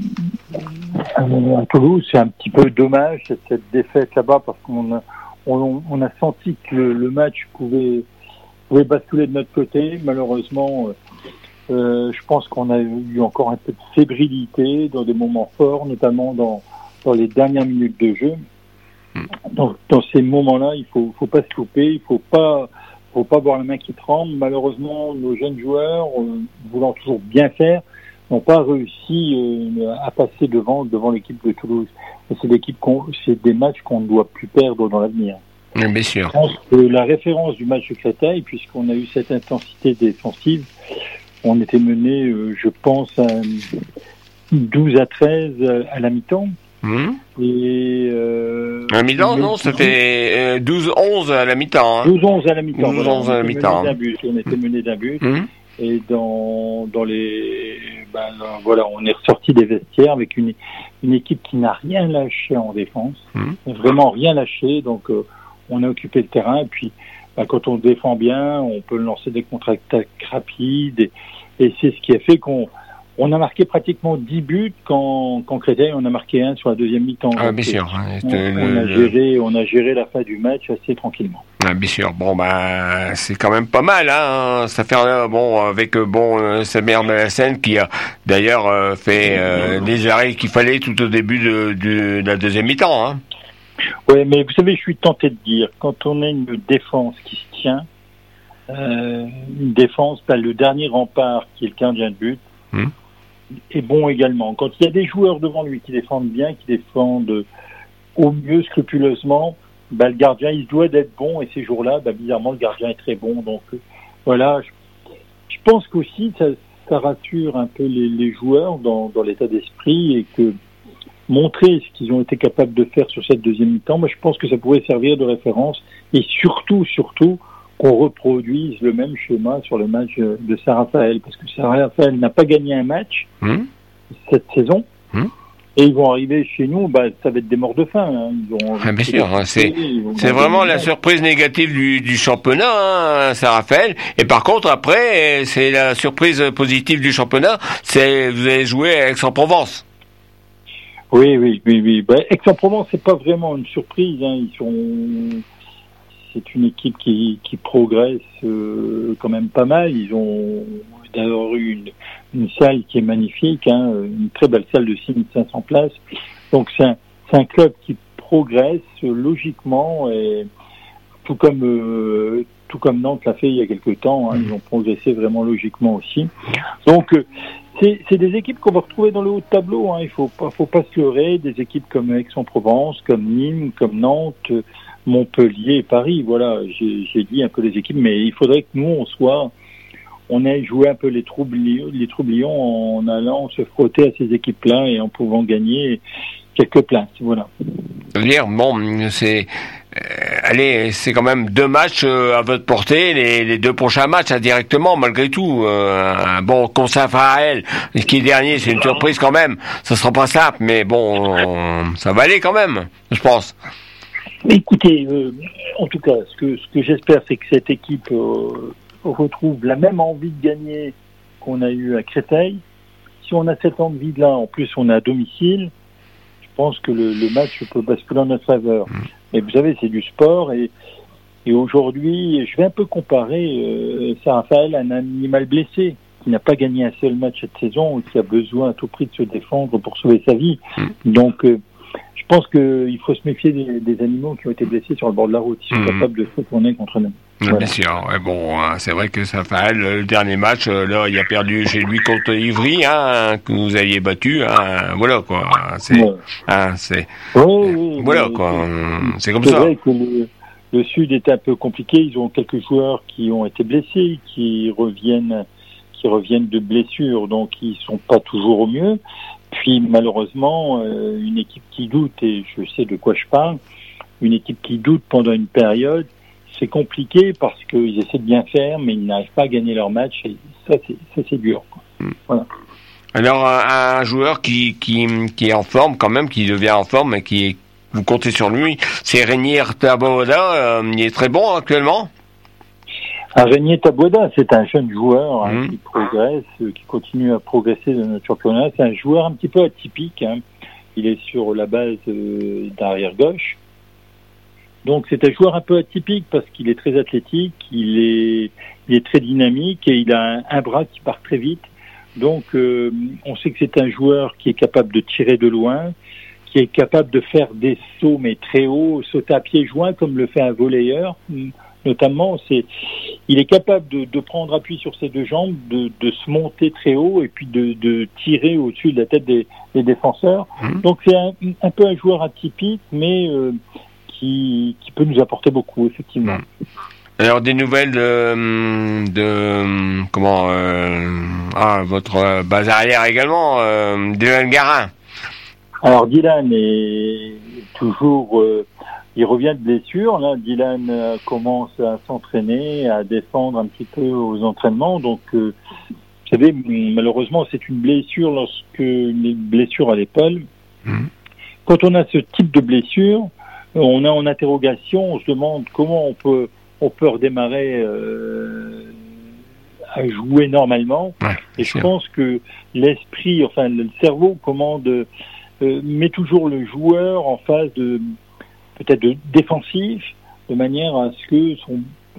à, à Toulouse. C'est un petit peu dommage cette défaite là-bas parce qu'on a On, on a senti que le, le match pouvait, pouvait basculer de notre côté. Malheureusement, euh, je pense qu'on a eu encore un peu de fébrilité dans des moments forts, notamment dans, dans les dernières minutes de jeu. Donc, dans ces moments-là, il faut, faut pas se louper, il faut pas, faut pas avoir la main qui tremble. Malheureusement, nos jeunes joueurs, euh, voulant toujours bien faire, n'ont pas réussi euh, à passer devant devant l'équipe de Toulouse. Et c'est l'équipe qu'on, c'est des matchs qu'on ne doit plus perdre dans l'avenir. Oui, bien sûr. Je pense que la référence du match de Créteil, puisqu'on a eu cette intensité défensive, on était mené, euh, je pense, à douze à treize à la mi-temps. Mmh. Et euh, à la mi-temps, non, ça fait douze onze à la mi-temps. Hein. douze onze à la mi-temps. douze onze à la mi-temps. On était mené d'un but. Mmh. Et dans dans les ben voilà, on est ressorti des vestiaires avec une une équipe qui n'a rien lâché en défense, mmh. vraiment rien lâché. Donc euh, on a occupé le terrain et puis ben, quand on défend bien, on peut lancer des contre-attaques rapides et, et c'est ce qui a fait qu'on on a marqué pratiquement dix buts quand quand Créteil on a marqué un sur la deuxième mi-temps. Ah, bien sûr. On, on a géré on a géré la fin du match assez tranquillement. Ah, bien sûr. Bon, bah, c'est quand même pas mal, hein. Ça fait, euh, bon, avec, euh, bon, euh, Samer Melassène qui a, d'ailleurs, euh, fait, euh, des arrêts qu'il fallait tout au début de, de, de la deuxième mi-temps, hein. Oui, mais vous savez, je suis tenté de dire, quand on a une défense qui se tient, euh, une défense, ben, le dernier rempart, qui est le gardien de but, hum. est bon également. Quand il y a des joueurs devant lui qui défendent bien, qui défendent au mieux scrupuleusement, bah, le gardien, il doit d'être bon, et ces jours-là, bah, bizarrement, le gardien est très bon. Donc, euh, voilà, je, je pense qu'aussi, ça, ça rassure un peu les, les joueurs dans, dans l'état d'esprit, et que montrer ce qu'ils ont été capables de faire sur cette deuxième mi-temps, moi, je pense que ça pourrait servir de référence, et surtout, surtout, qu'on reproduise le même schéma sur le match de Saint-Raphaël, parce que Saint-Raphaël n'a pas gagné un match mmh. cette saison, mmh. et ils vont arriver chez nous, bah, ça va être des morts de faim. Hein. Ils vont, ah, bien sûr, hein, c'est, c'est vraiment la surprise négative du, du championnat, hein, Saint-Raphaël. Et par contre, après, c'est la surprise positive du championnat, c'est vous allez jouer à Aix-en-Provence. Oui, oui, oui, oui. Bah, Aix-en-Provence, c'est pas vraiment une surprise. Hein. Ils sont, c'est une équipe qui, qui progresse euh, quand même pas mal. Ils ont d'ailleurs eu une, une salle qui est magnifique, hein, une très belle salle de six mille cinq cents places. Donc c'est un, c'est un club qui progresse euh, logiquement, et tout comme euh, tout comme Nantes l'a fait il y a quelques temps. Hein, ils ont progressé vraiment logiquement aussi. Donc euh, c'est, c'est des équipes qu'on va retrouver dans le haut de tableau. Hein. Il faut pas, faut pas se leurrer. Des équipes comme Aix-en-Provence, comme Nîmes, comme Nantes, Montpellier, et Paris. Voilà, j'ai, j'ai dit un peu les équipes, mais il faudrait que nous on soit, on ait joué un peu les troublions, les troublions en allant se frotter à ces équipes-là et en pouvant gagner quelques places. Voilà. Dire bon, c'est euh, allez, c'est quand même deux matchs euh, à votre portée, les, les deux prochains matchs hein, directement, malgré tout. Euh, bon, Saint-Raphaël, qui est dernier, c'est une surprise quand même. Ça sera pas simple, mais bon, euh, ça va aller quand même, je pense. Écoutez, euh, en tout cas, ce que, ce que j'espère, c'est que cette équipe euh, retrouve la même envie de gagner qu'on a eu à Créteil. Si on a cette envie-là, en plus on est à domicile, je pense que le, le match peut basculer en notre faveur. Mais vous savez, c'est du sport et, et aujourd'hui, je vais un peu comparer euh, Saint-Raphaël à un animal blessé qui n'a pas gagné un seul match cette saison et qui a besoin à tout prix de se défendre pour sauver sa vie. Donc, euh, je pense qu'il faut se méfier des, des animaux qui ont été blessés sur le bord de la route. Ils sont mmh. capables de se retourner contre nous. Voilà. Bien sûr. Ouais, bon, hein, c'est vrai que Saint-Raphaël, le dernier match, euh, là, il a perdu chez lui contre Ivry, hein, que vous aviez battu. Hein, voilà quoi. C'est, ouais. hein, c'est. Oui, oui, voilà oui, quoi. C'est, c'est comme c'est ça. C'est vrai que le, le Sud est un peu compliqué. Ils ont quelques joueurs qui ont été blessés, qui reviennent, qui reviennent de blessures, donc ils sont pas toujours au mieux. Puis malheureusement, euh, une équipe qui doute, et je sais de quoi je parle, une équipe qui doute pendant une période, c'est compliqué parce qu'ils essaient de bien faire, mais ils n'arrivent pas à gagner leur match, et ça c'est, ça, c'est dur. Quoi. Voilà. Alors un, un joueur qui, qui, qui est en forme quand même, qui devient en forme et qui est, vous comptez sur lui, c'est Régnier Taboada, euh, il est très bon actuellement. Ah, Régnier Taboada, c'est un jeune joueur hein, mmh. qui progresse, qui continue à progresser dans notre championnat. C'est un joueur un petit peu atypique. Hein. Il est sur la base euh, d'arrière gauche. Donc c'est un joueur un peu atypique parce qu'il est très athlétique, il est, il est très dynamique et il a un, un bras qui part très vite. Donc euh, on sait que c'est un joueur qui est capable de tirer de loin, qui est capable de faire des sauts mais très haut, sauter à pieds joints comme le fait un volleyeur. Notamment, c'est, il est capable de, de prendre appui sur ses deux jambes, de, de se monter très haut et puis de, de tirer au-dessus de la tête des, des défenseurs. Mmh. Donc c'est un, un peu un joueur atypique, mais euh, qui, qui peut nous apporter beaucoup, effectivement. Mmh. Alors des nouvelles de, de comment euh, ah votre base arrière également, euh, Dylan Garin. Alors Dylan est toujours euh, il revient de blessure. Là, Dylan euh, commence à s'entraîner, à défendre un petit peu aux entraînements. Donc, euh, vous savez, malheureusement, c'est une blessure lorsque une blessure à l'épaule. Mmh. Quand on a ce type de blessure, on est en interrogation. On se demande comment on peut on peut redémarrer euh, à jouer normalement. Ouais, Et je sûr. pense que l'esprit, enfin le cerveau, commande euh, met toujours le joueur en phase de peut-être de défensif, de manière à ce que son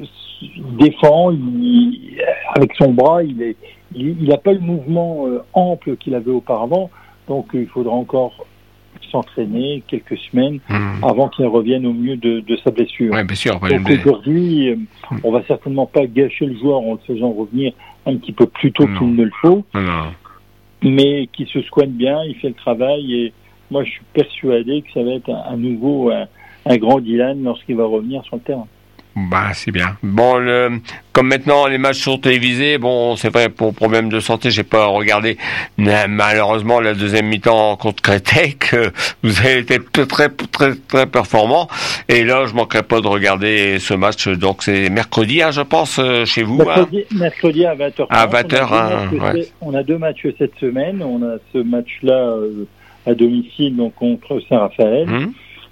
il défend, il, avec son bras, il est, il n'a pas le mouvement euh, ample qu'il avait auparavant, donc il faudra encore s'entraîner quelques semaines mmh. avant qu'il revienne au mieux de, de sa blessure. Ouais, bien sûr. Donc aujourd'hui, euh, mmh. on va certainement pas gâcher le joueur en le faisant revenir un petit peu plus tôt non. qu'il ne le faut, non. mais qui se soigne bien, il fait le travail et moi je suis persuadé que ça va être à nouveau un, un grand Dylan lorsqu'il va revenir sur le terrain. Bah, c'est bien. Bon, le, comme maintenant les matchs sont télévisés, bon, c'est vrai, pour problème de santé, j'ai pas regardé, malheureusement, la deuxième mi-temps contre Créteil, que vous avez été très, très, très, très performant. Et là, je manquerai pas de regarder ce match. Donc, c'est mercredi, hein, je pense, chez vous. Mercredi, hein. mercredi à vingt heures trente. À vingt heures, on a, hein, ouais. on a deux matchs cette semaine. On a ce match-là euh, à domicile, donc contre Saint-Raphaël. Mmh.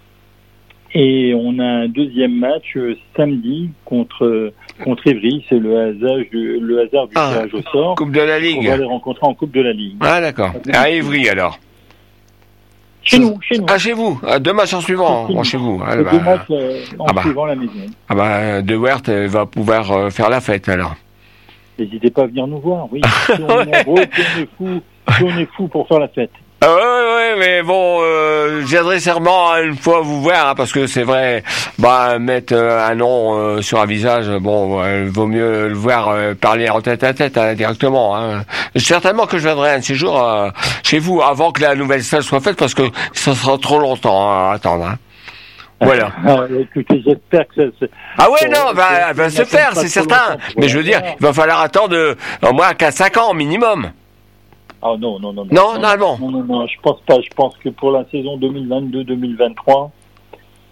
Et on a un deuxième match euh, samedi contre contre Ivry. C'est le hasard du, le hasard du ah, tirage au sort. Coupe de la Ligue. On va les rencontrer en Coupe de la Ligue. Ah d'accord. À Ivry alors. Chez nous, chez nous. Ah chez vous. Ah, deux matchs en suivant. Bon, chez vous. Ah, deux bah, matchs euh, en ah, bah. suivant la maison. Ah bah De Weert va pouvoir euh, faire la fête alors. N'hésitez pas à venir nous voir. Oui. Si on est nombreux, si on est fou, si on est fou pour faire la fête. Ah ouais, ouais, mais bon, euh, je viendrai sûrement une fois vous voir, hein, parce que c'est vrai, bah mettre euh, un nom euh, sur un visage, bon, il euh, vaut mieux le voir euh, parler en tête à tête hein, directement. Hein. Certainement que je viendrai un de ces jours euh, chez vous avant que la nouvelle salle soit faite, parce que ça sera trop longtemps hein, à attendre. Hein. Voilà. Ah, écoutez, j'espère que ça se... Ah ouais, non, ça, va, ça va se faire, c'est certain. Mais je veux dire, il va falloir attendre euh, au moins qu'à cinq ans minimum. Ah non, non, non. Non, non, non, non, non, non, je pense pas. Je pense que pour la saison deux mille vingt-deux deux mille vingt-trois,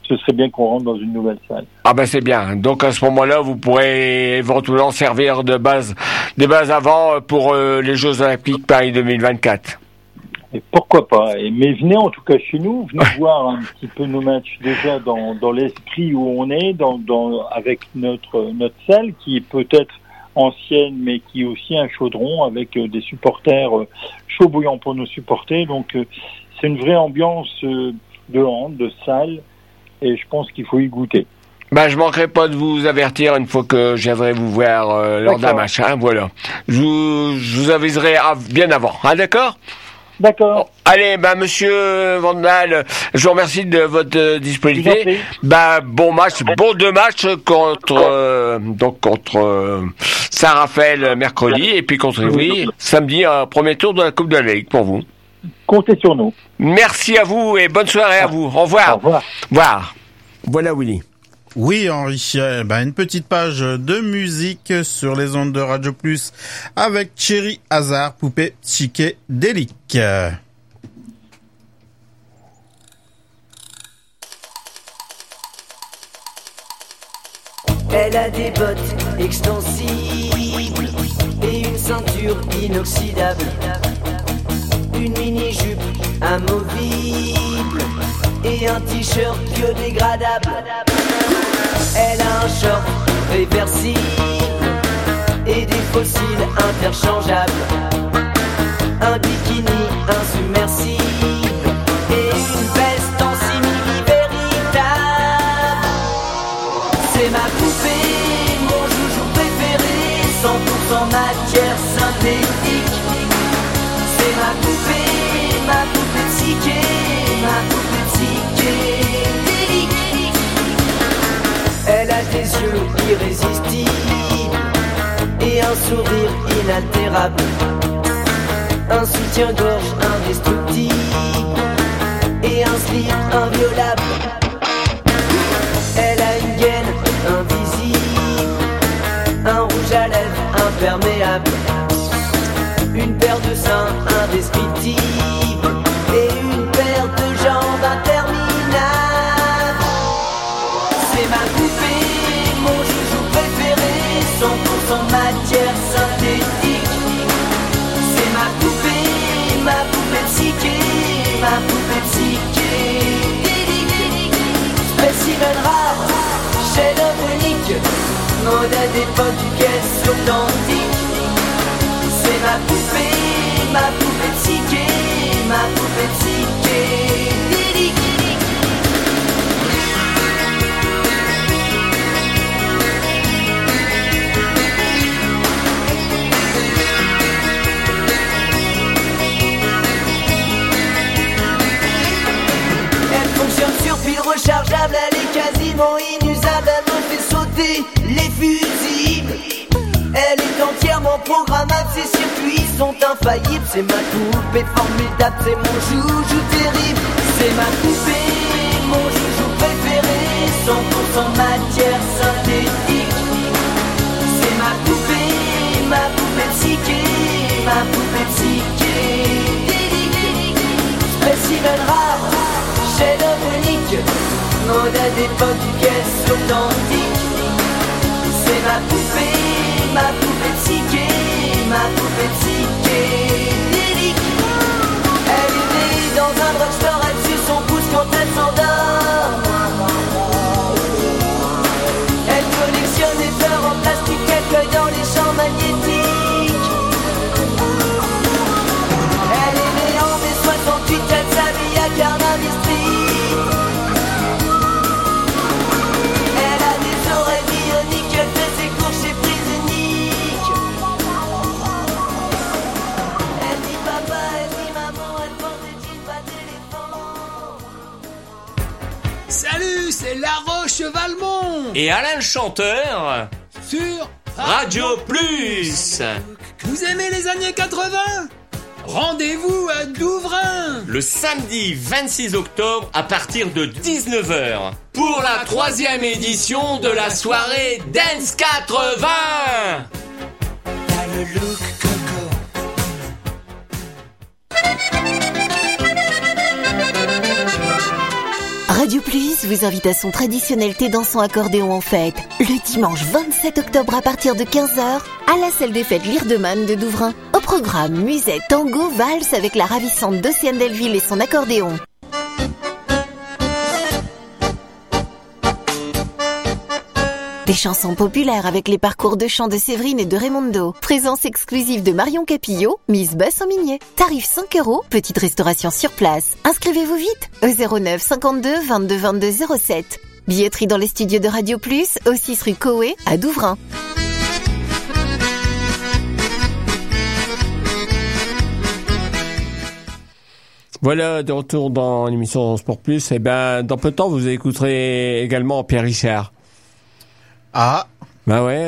ce serait bien qu'on rentre dans une nouvelle salle. Ah ben c'est bien. Donc à ce moment-là, vous pourrez éventuellement servir de base, des bases avant pour euh, les Jeux Olympiques Paris deux mille vingt-quatre. Et pourquoi pas. Et, mais venez en tout cas chez nous, venez voir un petit peu nos matchs déjà dans, dans l'esprit où on est, dans, dans, avec notre, notre salle qui est peut-être ancienne mais qui est aussi un chaudron avec euh, des supporters euh, chauds bouillants pour nous supporter. Donc euh, c'est une vraie ambiance euh, de hand, de salle, et je pense qu'il faut y goûter. Ben, je manquerai pas de vous avertir une fois que je viendrai vous voir euh, lors d'un match. Hein, voilà. Je vous, je vous aviserai à, bien avant. Ah, d'accord? D'accord. Oh, allez, ben, monsieur Vandal, je vous remercie de votre euh, disponibilité. Ben, bon match, bon deux matchs contre, euh, donc contre euh, Saint-Raphaël mercredi et puis contre Ivry samedi, un premier tour de la Coupe de la Ligue pour vous. Comptez sur nous. Merci à vous et bonne soirée à vous. Au revoir. Au revoir. Au revoir. Voilà, Willy. Oui, Henri, eh ben, une petite page de musique sur les ondes de Radio Plus avec Cherry Hazard, poupée psychédélique. Elle a des bottes extensibles et une ceinture inoxydable, une mini-jupe amovible et un t-shirt biodégradable. Elle a un short réversible et des fossiles interchangeables, un bikini insubmersible et une veste en simili véritable. C'est ma poupée, mon joujou préféré, cent pour cent matière synthétique. C'est ma poupée, ma poupée psyché, ma poupée psychédélique. Elle a des yeux irrésistibles et un sourire inaltérable, un soutien-gorge indestructible et un slip inviolable. Elle a une gaine invisible, un rouge à lèvres imperméable, une paire de seins indescriptibles et une paire de jambes interminables. C'est ma poupée, mon joujou préféré, cent pour cent matière synthétique. C'est ma poupée, ma poupée psyché, ma poupée psychédélique. Spécimen rare, chef-d'œuvre unique, mode d'époque, caisse authentique. C'est ma poupée, ma poupée psyché, ma poupée psychédélique. Elle fonctionne sur pile rechargeable, elle est quasiment inusable, elle me fait sauter les fusibles. Elle est entièrement programmable, ses circuits sont infaillibles. C'est ma poupée formidable, c'est mon joujou terrible. C'est ma poupée, mon joujou préféré, cent pour cent matière synthétique. C'est ma poupée, ma poupée psyché, ma poupée psychédélique. Spécimen rare, chef-d'œuvre unique, mode d'époque, caisse authentique. C'est ma poupée, ma poupée psyché, ma poupée psychédélique. Elle est née dans un drugstore, elle suit son pouce quand elle s'endort. Elle collectionne les fleurs en plastique, elle cueille dans les champs magnétiques. Elle est née en mai soixante-huit, elle s'habille à Carnaby Street. Elle a des oreilles bioniques, elle fait ses cours chez Prisonique. Elle dit papa, elle dit maman, elle porte des jeans pas d'éléphant. Salut, c'est La Roche-Valmont Et Alain le chanteur sur Radio Plus. Vous aimez les années quatre-vingts? Rendez-vous à Douvrin Le samedi vingt-six octobre à partir de dix-neuf heures pour la troisième édition de la soirée Dance quatre-vingts. T'as le look coco. Radio Plus vous invite à son traditionnel thé dansant accordéon en fête, le dimanche vingt-sept octobre à partir de quinze heures, à la salle des fêtes L'Irdeman de Douvrin. Au programme, musette, tango, valse avec la ravissante Dociane Delville et son accordéon. Des chansons populaires avec les parcours de chant de Séverine et de Raymondo. Présence exclusive de Marion Capillo, Miss Basse en Minier. Tarif cinq euros, petite restauration sur place. Inscrivez-vous vite au zéro neuf cinquante-deux vingt-deux vingt-deux zéro sept. Billetterie dans les studios de Radio Plus, au six rue Coé, à Douvrin. Voilà, de retour dans l'émission Sport Plus. Et ben, dans peu de temps, vous écouterez également Pierre Richard. Ah. Bah ouais,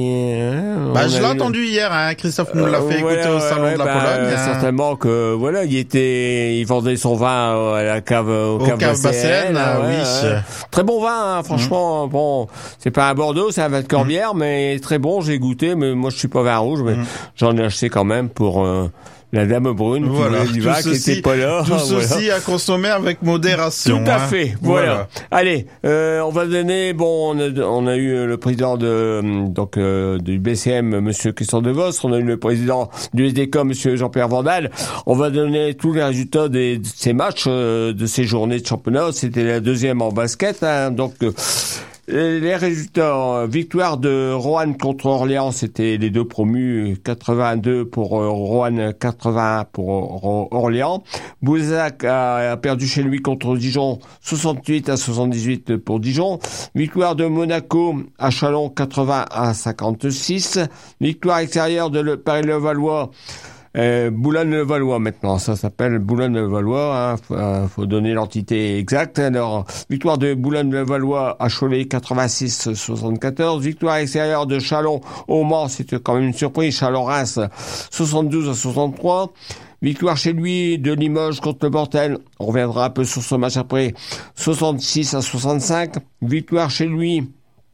euh, bah je l'ai entendu le... hier, hein, Christophe nous l'a fait euh, écouter voilà, au salon ouais, de la bah, Pologne. Hein. Certainement que voilà, il était, il vendait son vin à la cave, au, au cave, cave Basséenne, ouais, oui. Ouais. Très bon vin, hein, franchement. Mmh. Bon, c'est pas un Bordeaux, c'est un vin de Corbière, mmh. mais très bon. J'ai goûté, mais moi je suis pas vin rouge, mais mmh. j'en ai acheté quand même pour. Euh, La Dame Brune, voilà, qui voulait du vin, qui était pas là. Tout voilà. ceci à consommer avec modération. Tout à hein. fait. Voilà. voilà. Allez, euh, on va donner. Bon, on a, on a eu le président de donc euh, du B C M, Monsieur Christian Devos. On a eu le président du S D C O M, Monsieur Jean-Pierre Vandal. On va donner tous les résultats des, de ces matchs, euh, de ces journées de championnat. C'était la deuxième en basket. Hein, donc. Euh, Les résultats, victoire de Roanne contre Orléans, c'était les deux promus, quatre-vingt-deux pour Roanne, quatre-vingts pour Orléans. Boulzac a perdu chez lui contre Dijon, soixante-huit à soixante-dix-huit pour Dijon. Victoire de Monaco à Châlons, quatre-vingts à cinquante-six. Victoire extérieure de Paris-Levallois. Euh, Boulogne-le-Valois maintenant, ça s'appelle Boulogne-le-Valois, hein, faut, euh, faut donner l'entité exacte. Alors, victoire de Boulogne-le-Valois à Cholet, quatre-vingt-six à soixante-quatorze. Victoire extérieure de Châlons au Mans, c'était quand même une surprise. Châlons-Reims, soixante-douze à soixante-trois. Victoire chez lui de Limoges contre le Portel. On reviendra un peu sur ce match après. soixante-six à soixante-cinq. Victoire chez lui.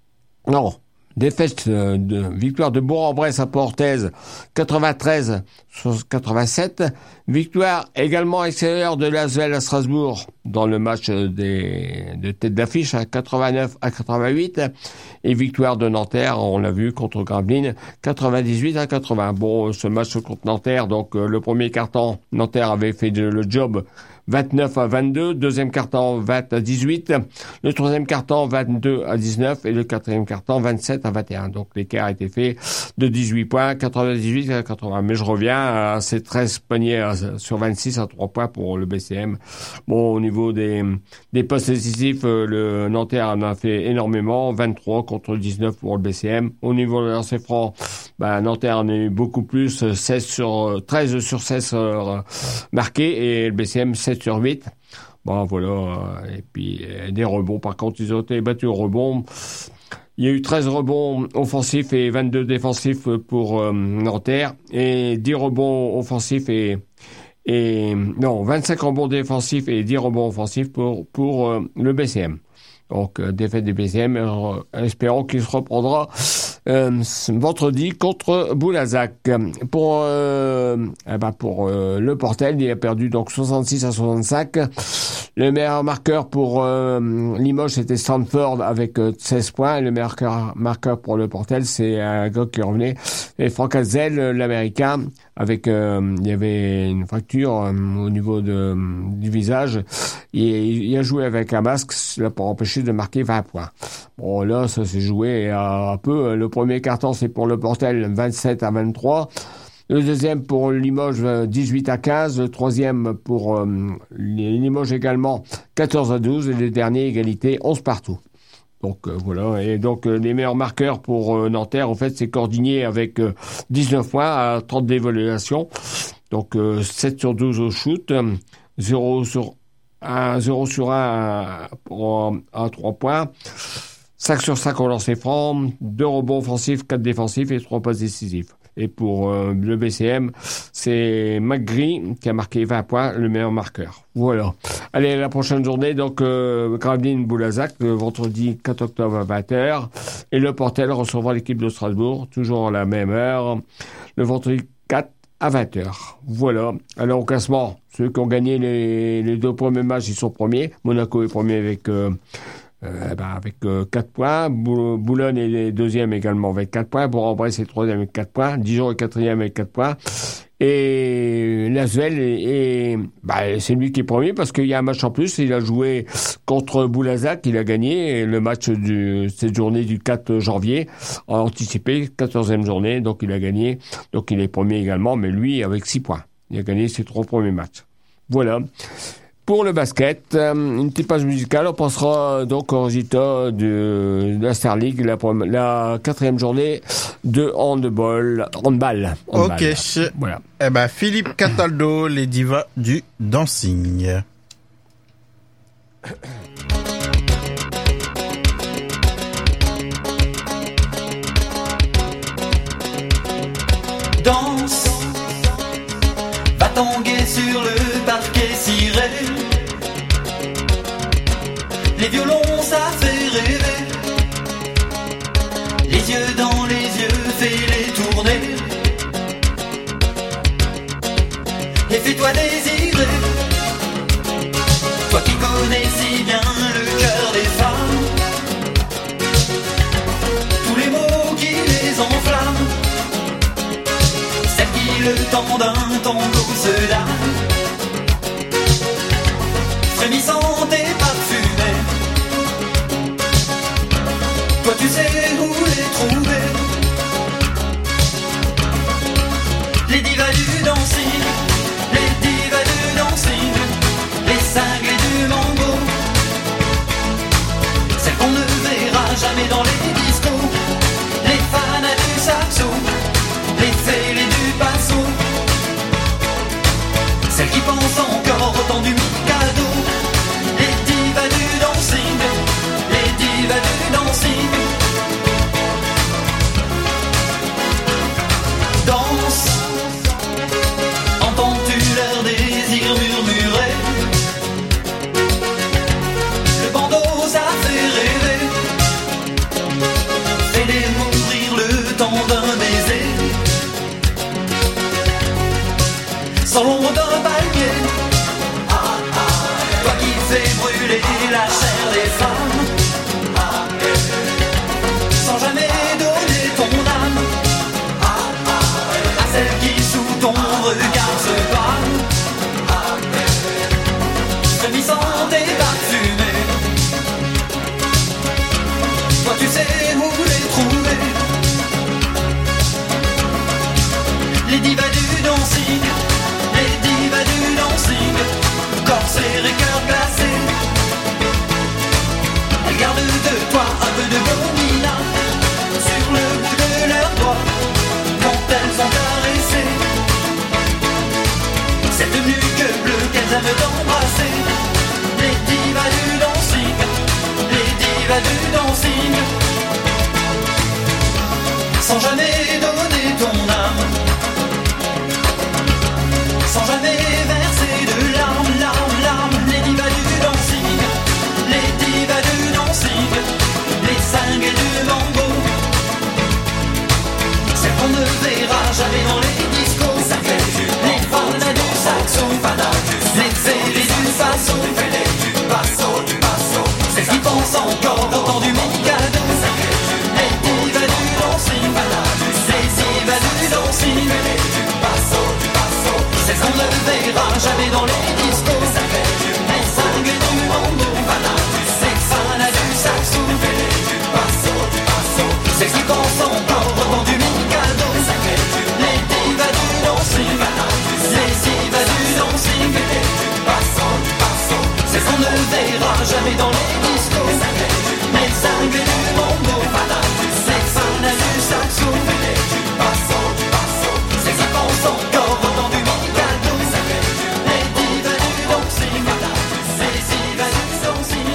Non. Défaite euh, de victoire de Bourg-en-Bresse à Portez, quatre-vingt-treize à quatre-vingt-sept. Victoire également extérieure de l'Asvel à Strasbourg dans le match des de tête d'affiche à quatre-vingt-neuf à quatre-vingt-huit. Et victoire de Nanterre, on l'a vu, contre Gravelines, quatre-vingt-dix-huit à quatre-vingts. Bon, ce match contre Nanterre, donc euh, le premier quart-temps, Nanterre avait fait de, le job vingt-neuf à vingt-deux, deuxième quart-temps vingt à dix-huit, le troisième quart-temps vingt-deux à dix-neuf et le quatrième quart-temps vingt-sept à vingt et un. Donc l'écart a été fait de dix-huit points, quatre-vingt-dix-huit à quatre-vingts. Mais je reviens à ces treize paniers sur vingt-six à trois points pour le B C M. Bon, au niveau des des postes décisifs, le Nanterre en a fait énormément, vingt-trois contre dix-neuf pour le B C M. Au niveau de lancer franc, ben Nanterre en a eu beaucoup plus, seize sur treize sur seize euh, marqués et le B C M sept sur huit. Bon, voilà. Et puis, des rebonds. Par contre, ils ont été battus au rebond. Il y a eu treize rebonds offensifs et vingt-deux défensifs pour euh, Nanterre. Et dix rebonds offensifs et, et, non, vingt-cinq rebonds défensifs et dix rebonds offensifs pour, pour euh, le B C M. Donc, euh, défaite du B C M. Euh, espérons qu'il se reprendra euh, vendredi contre Boulazac. Pour euh, eh ben pour euh, le Portel, il a perdu donc soixante-six à soixante-cinq. Le meilleur marqueur pour euh, Limoges, c'était Stanford avec euh, seize points. Le meilleur marqueur pour le Portel, c'est un gars qui revenait. Et Franck Hazel, l'Américain, avec euh, il y avait une fracture euh, au niveau de, du visage. Et il a joué avec un masque là, pour empêcher de marquer vingt points. Bon, là, ça s'est joué un peu. Le premier quart-temps, c'est pour le Portel, vingt-sept à vingt-trois. Le deuxième pour Limoges, dix-huit à quinze. Le troisième pour euh, Limoges également, quatorze à douze. Et le dernier, égalité, onze partout. Donc euh, voilà, et donc euh, les meilleurs marqueurs pour euh, Nanterre, en fait, c'est Cordinier avec euh, dix-neuf points à trente d'évaluation. Donc euh, sept sur douze au shoot, zéro sur un, zéro sur un pour à trois points. cinq sur cinq au lancer franc, deux rebonds offensifs, quatre défensifs et trois passes décisives. Et pour euh, le B C M, c'est McGree qui a marqué vingt points, le meilleur marqueur. Voilà. Allez, la prochaine journée, donc euh, Gravelines-Boulazac, le vendredi quatre octobre à vingt heures. Et le Portel recevra l'équipe de Strasbourg, toujours à la même heure. Le vendredi quatre à vingt heures. Voilà. Alors au classement, ceux qui ont gagné les, les deux premiers matchs, ils sont premiers. Monaco est premier avec euh, euh, ben avec euh, quatre points. Boulogne est deuxième également avec quatre points. Bourg-en-Bresse est troisième avec quatre points. Dijon est quatrième avec quatre points. Et Lasvel est, est bah, c'est lui qui est premier parce qu'il y a un match en plus. Il a joué contre Boulazac, il a gagné le match de cette journée du quatre janvier, a anticipé, quatorzième journée, donc il a gagné. Donc il est premier également, mais lui avec six points. Il a gagné ses trois premiers matchs. Voilà. Pour le basket, euh, une petite page musicale, on passera donc au résultat de, de la Star League, la, la quatrième journée de handball, handball. handball. Ok. Voilà. Eh ben, Philippe Cataldo, les divas du dancing. Danse, va tanguer sur le parquet ciré. Les violons, ça fait rêver. Les yeux dans les yeux, fais-les tourner. Et fais-toi désirer. Toi qui connais si bien le cœur des femmes. Tous les mots qui les enflamment. Celles qui le temps d'un tango se donnent. Frémissante et parfumée. Toi tu sais où les trouver. Les divas du dancing, les divas du dancing, les cinglés du mambo. Celles qu'on ne verra jamais dans les discos. Les fans du saxo, les fêlés du passo. Celles qui pensent encore autant du Mikado. Les divas du dancing, les divas du dancing. Danse, entends-tu leur désir murmurer? Le bandeau ça fait rêver. Fais-les mourir le temps d'un baiser. Sans l'ombre d'un palmier. Toi qui fais brûler la chair des femmes. Sans jamais donner ton âme à celle qui sous ton regard se pâme. Frémissante et parfumée. Toi tu sais où les trouver. Les divas du dancing, les divas du dancing, corps serré, cœur glacé. Elles gardent de toi un peu de gomina sur le bout de leurs doigts quand elles sont caressées. Cette nuque bleue qu'elles aiment d'embrasser. Les divas du dancing, les divas du dancing. Sans jamais donner ton âme, sans jamais verser de larmes, larmes, larmes. Les divas du dancing, les divas du dancing, les cinglés du mambo. Celles qu'on ne verra jamais dans les discos. Les fans du saxo, les fêlés du passo, celles qui pensent encore au temps du Mikado. Les divas du dancing, les divas du dancing, celles qu'on ne verra jamais dans les discos. Les cinglés du mambo, les fans du saxo, celles qui pensent encore au temps du Mikado. Les divas du dancing, les divas du dancing, celles qu'on ne verra jamais dans les discos. Les cinglés du mambo, les fans du saxo, celles qui pensent encore au temps du Mikado. Les divas du dancing, les divas du dancing,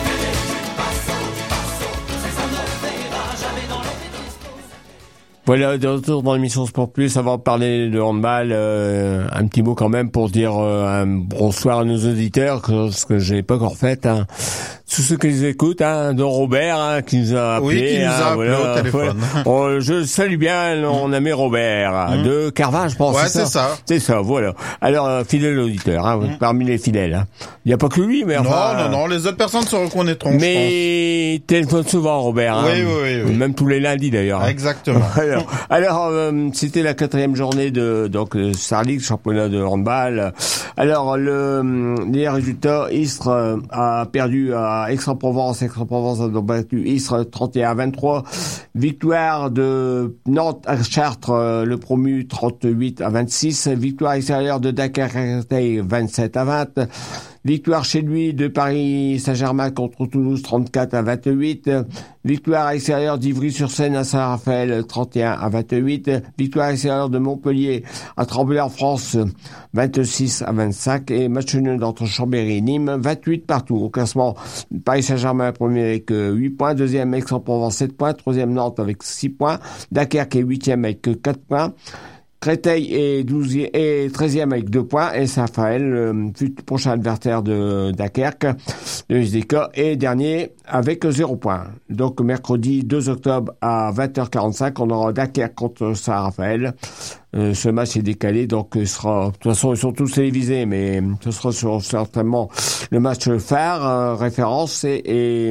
celles qu'on ne verra jamais dans les discos. Voilà, de retour dans l'émission Sport Plus, avant de parler de handball, euh, un petit mot quand même pour dire euh, un bonsoir à nos auditeurs, ce que j'ai pas encore fait, hein. tous ceux qui nous écoutent, hein, dont Robert, hein, qui nous a appelé. Oui, qui nous a hein, appelé voilà, au téléphone. voilà. Oh, je salue bien mon ami Robert, Mmh. de Carvin, je pense. Ouais, c'est ça. c'est ça. C'est ça, voilà. Alors, euh, fidèle auditeur, hein, mmh. parmi les fidèles. Hein. Il n'y a pas que lui, mais non, enfin... Non, non, non, les autres personnes se reconnaîtront, mais il téléphone souvent, Robert. Hein. Oui, oui, oui, oui. Même tous les lundis, d'ailleurs. Hein. Exactement. alors, alors euh, c'était la quatrième journée de donc euh, Star League, championnat de handball. Alors, le, les résultats, Istres euh, a perdu à Aix-en-Provence. Aix-en-Provence a donc battu Istres trente et un à vingt-trois. Victoire de Nantes à Chartres, euh, le promu trente-huit à vingt-six. Victoire extérieure de Dakar à Créteil vingt-sept à vingt. Victoire chez lui de Paris Saint-Germain contre Toulouse trente-quatre à vingt-huit. Victoire extérieure d'Ivry-sur-Seine à Saint-Raphaël trente et un à vingt-huit. Victoire extérieure de Montpellier à Tremblay-en-France vingt-six à vingt-cinq. Et match nul entre Chambéry et Nîmes vingt-huit partout. Au classement, Paris Saint-Germain premier avec huit points. Deuxième Aix-en-Provence sept points. Troisième Nantes avec six points. Dunkerque est huitième avec quatre points. Créteil est douzième et treizième avec deux points et Saint-Raphaël, le prochain adversaire de Dunkerque, de S D K, est dernier avec zéro point. Donc mercredi deux octobre à vingt heures quarante-cinq, on aura Dunkerque contre Saint-Raphaël. Euh, ce match est décalé, donc il sera, de toute façon ils sont tous télévisés, mais ce sera sur, certainement le match phare, euh, référence, et, et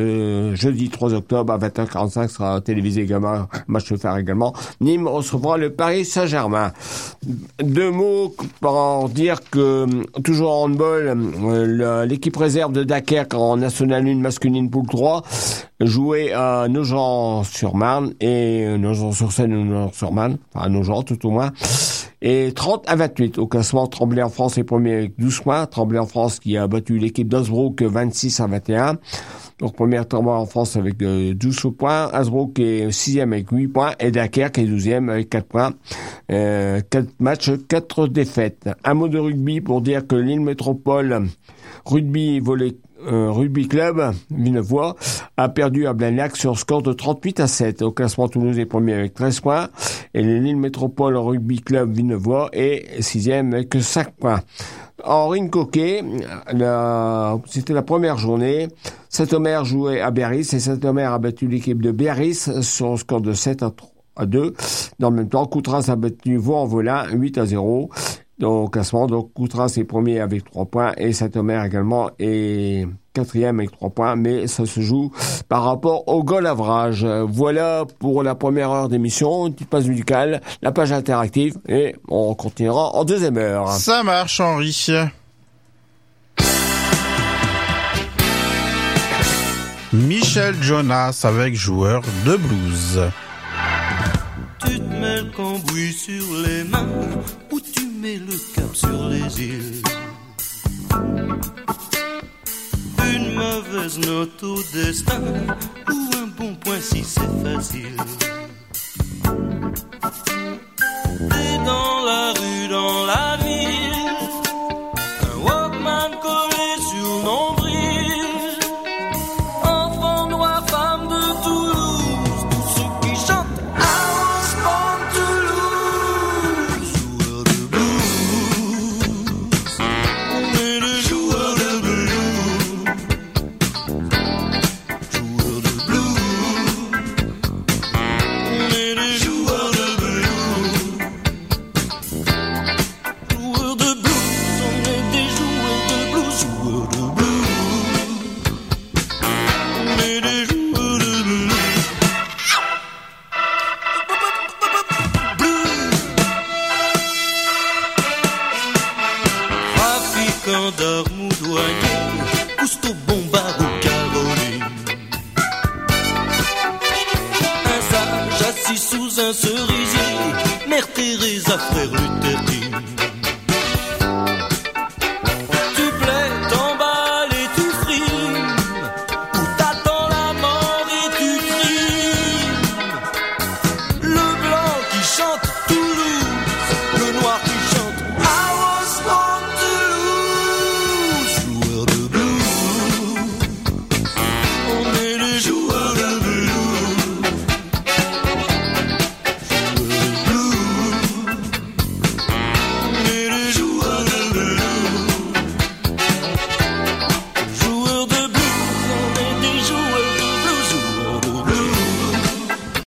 le jeudi trois octobre à vingt heures quarante-cinq sera télévisé également, match phare également. Nîmes recevra le Paris Saint-Germain. Deux mots pour dire que, toujours en handball, euh, l'équipe réserve de Dunkerque en National un masculine poule trois jouait à Nogent-sur-Marne et Nogent-sur-Seine ou Nogent-sur-Marne, enfin à Nogent tout au moins, et trente à vingt-huit. Au classement, Tremblay en France est premier avec douze points. Tremblay en France qui a battu l'équipe d'Innsbruck vingt-six à vingt et un. Donc première Tremblay en France avec euh, douze points. Innsbruck est sixième avec huit points et Dunkerque est douzième avec quatre points. Euh, quatre matchs, quatre défaites. Un mot de rugby pour dire que l'île Métropole rugby volley Euh, Rugby Club Vinevoix a perdu à Blagnac sur score de trente-huit à sept. Au classement, Toulouse est premier avec treize points et l'île Métropole Rugby Club Vinevoix est sixième avec cinq points. En ring hockey, la, c'était la première journée. Saint-Omer jouait à Biarritz et Saint-Omer a battu l'équipe de Biarritz sur un score de sept à deux. Dans le même temps, Coutras a battu Vaux-en-Velin huit à zéro. Au classement, donc Coutras est premier avec trois points et Saint-Omer également est quatrième avec trois points, mais ça se joue par rapport au goal average. Voilà pour la première heure d'émission, une petite page musicale, la page interactive et on continuera en deuxième heure. Ça marche, Henri. Michel Jonas avec Joueur de blues. Tu te mets le cambouis sur les mains ou tu mets le cap sur les îles. Une mauvaise note au destin ou un bon point si c'est facile. T'es dans la rue, dans la ville, un Walkman collé sur le nombril. Enfant noir, femme de Toulouse, tous ceux qui chantent House from Toulouse. Joueurs de blues, on est les joueurs de blues. Joueurs de blues, on est les joueurs de blues. Joueurs de blues, on est des joueurs de blues. Joueurs de blues, on est des joueurs de blues. Blues. Trafiquant d'armes ou douanier, Cousteau, Bombard ou Caroline. Un sage assis sous un cerisier, Mère Teresa, frère Luther.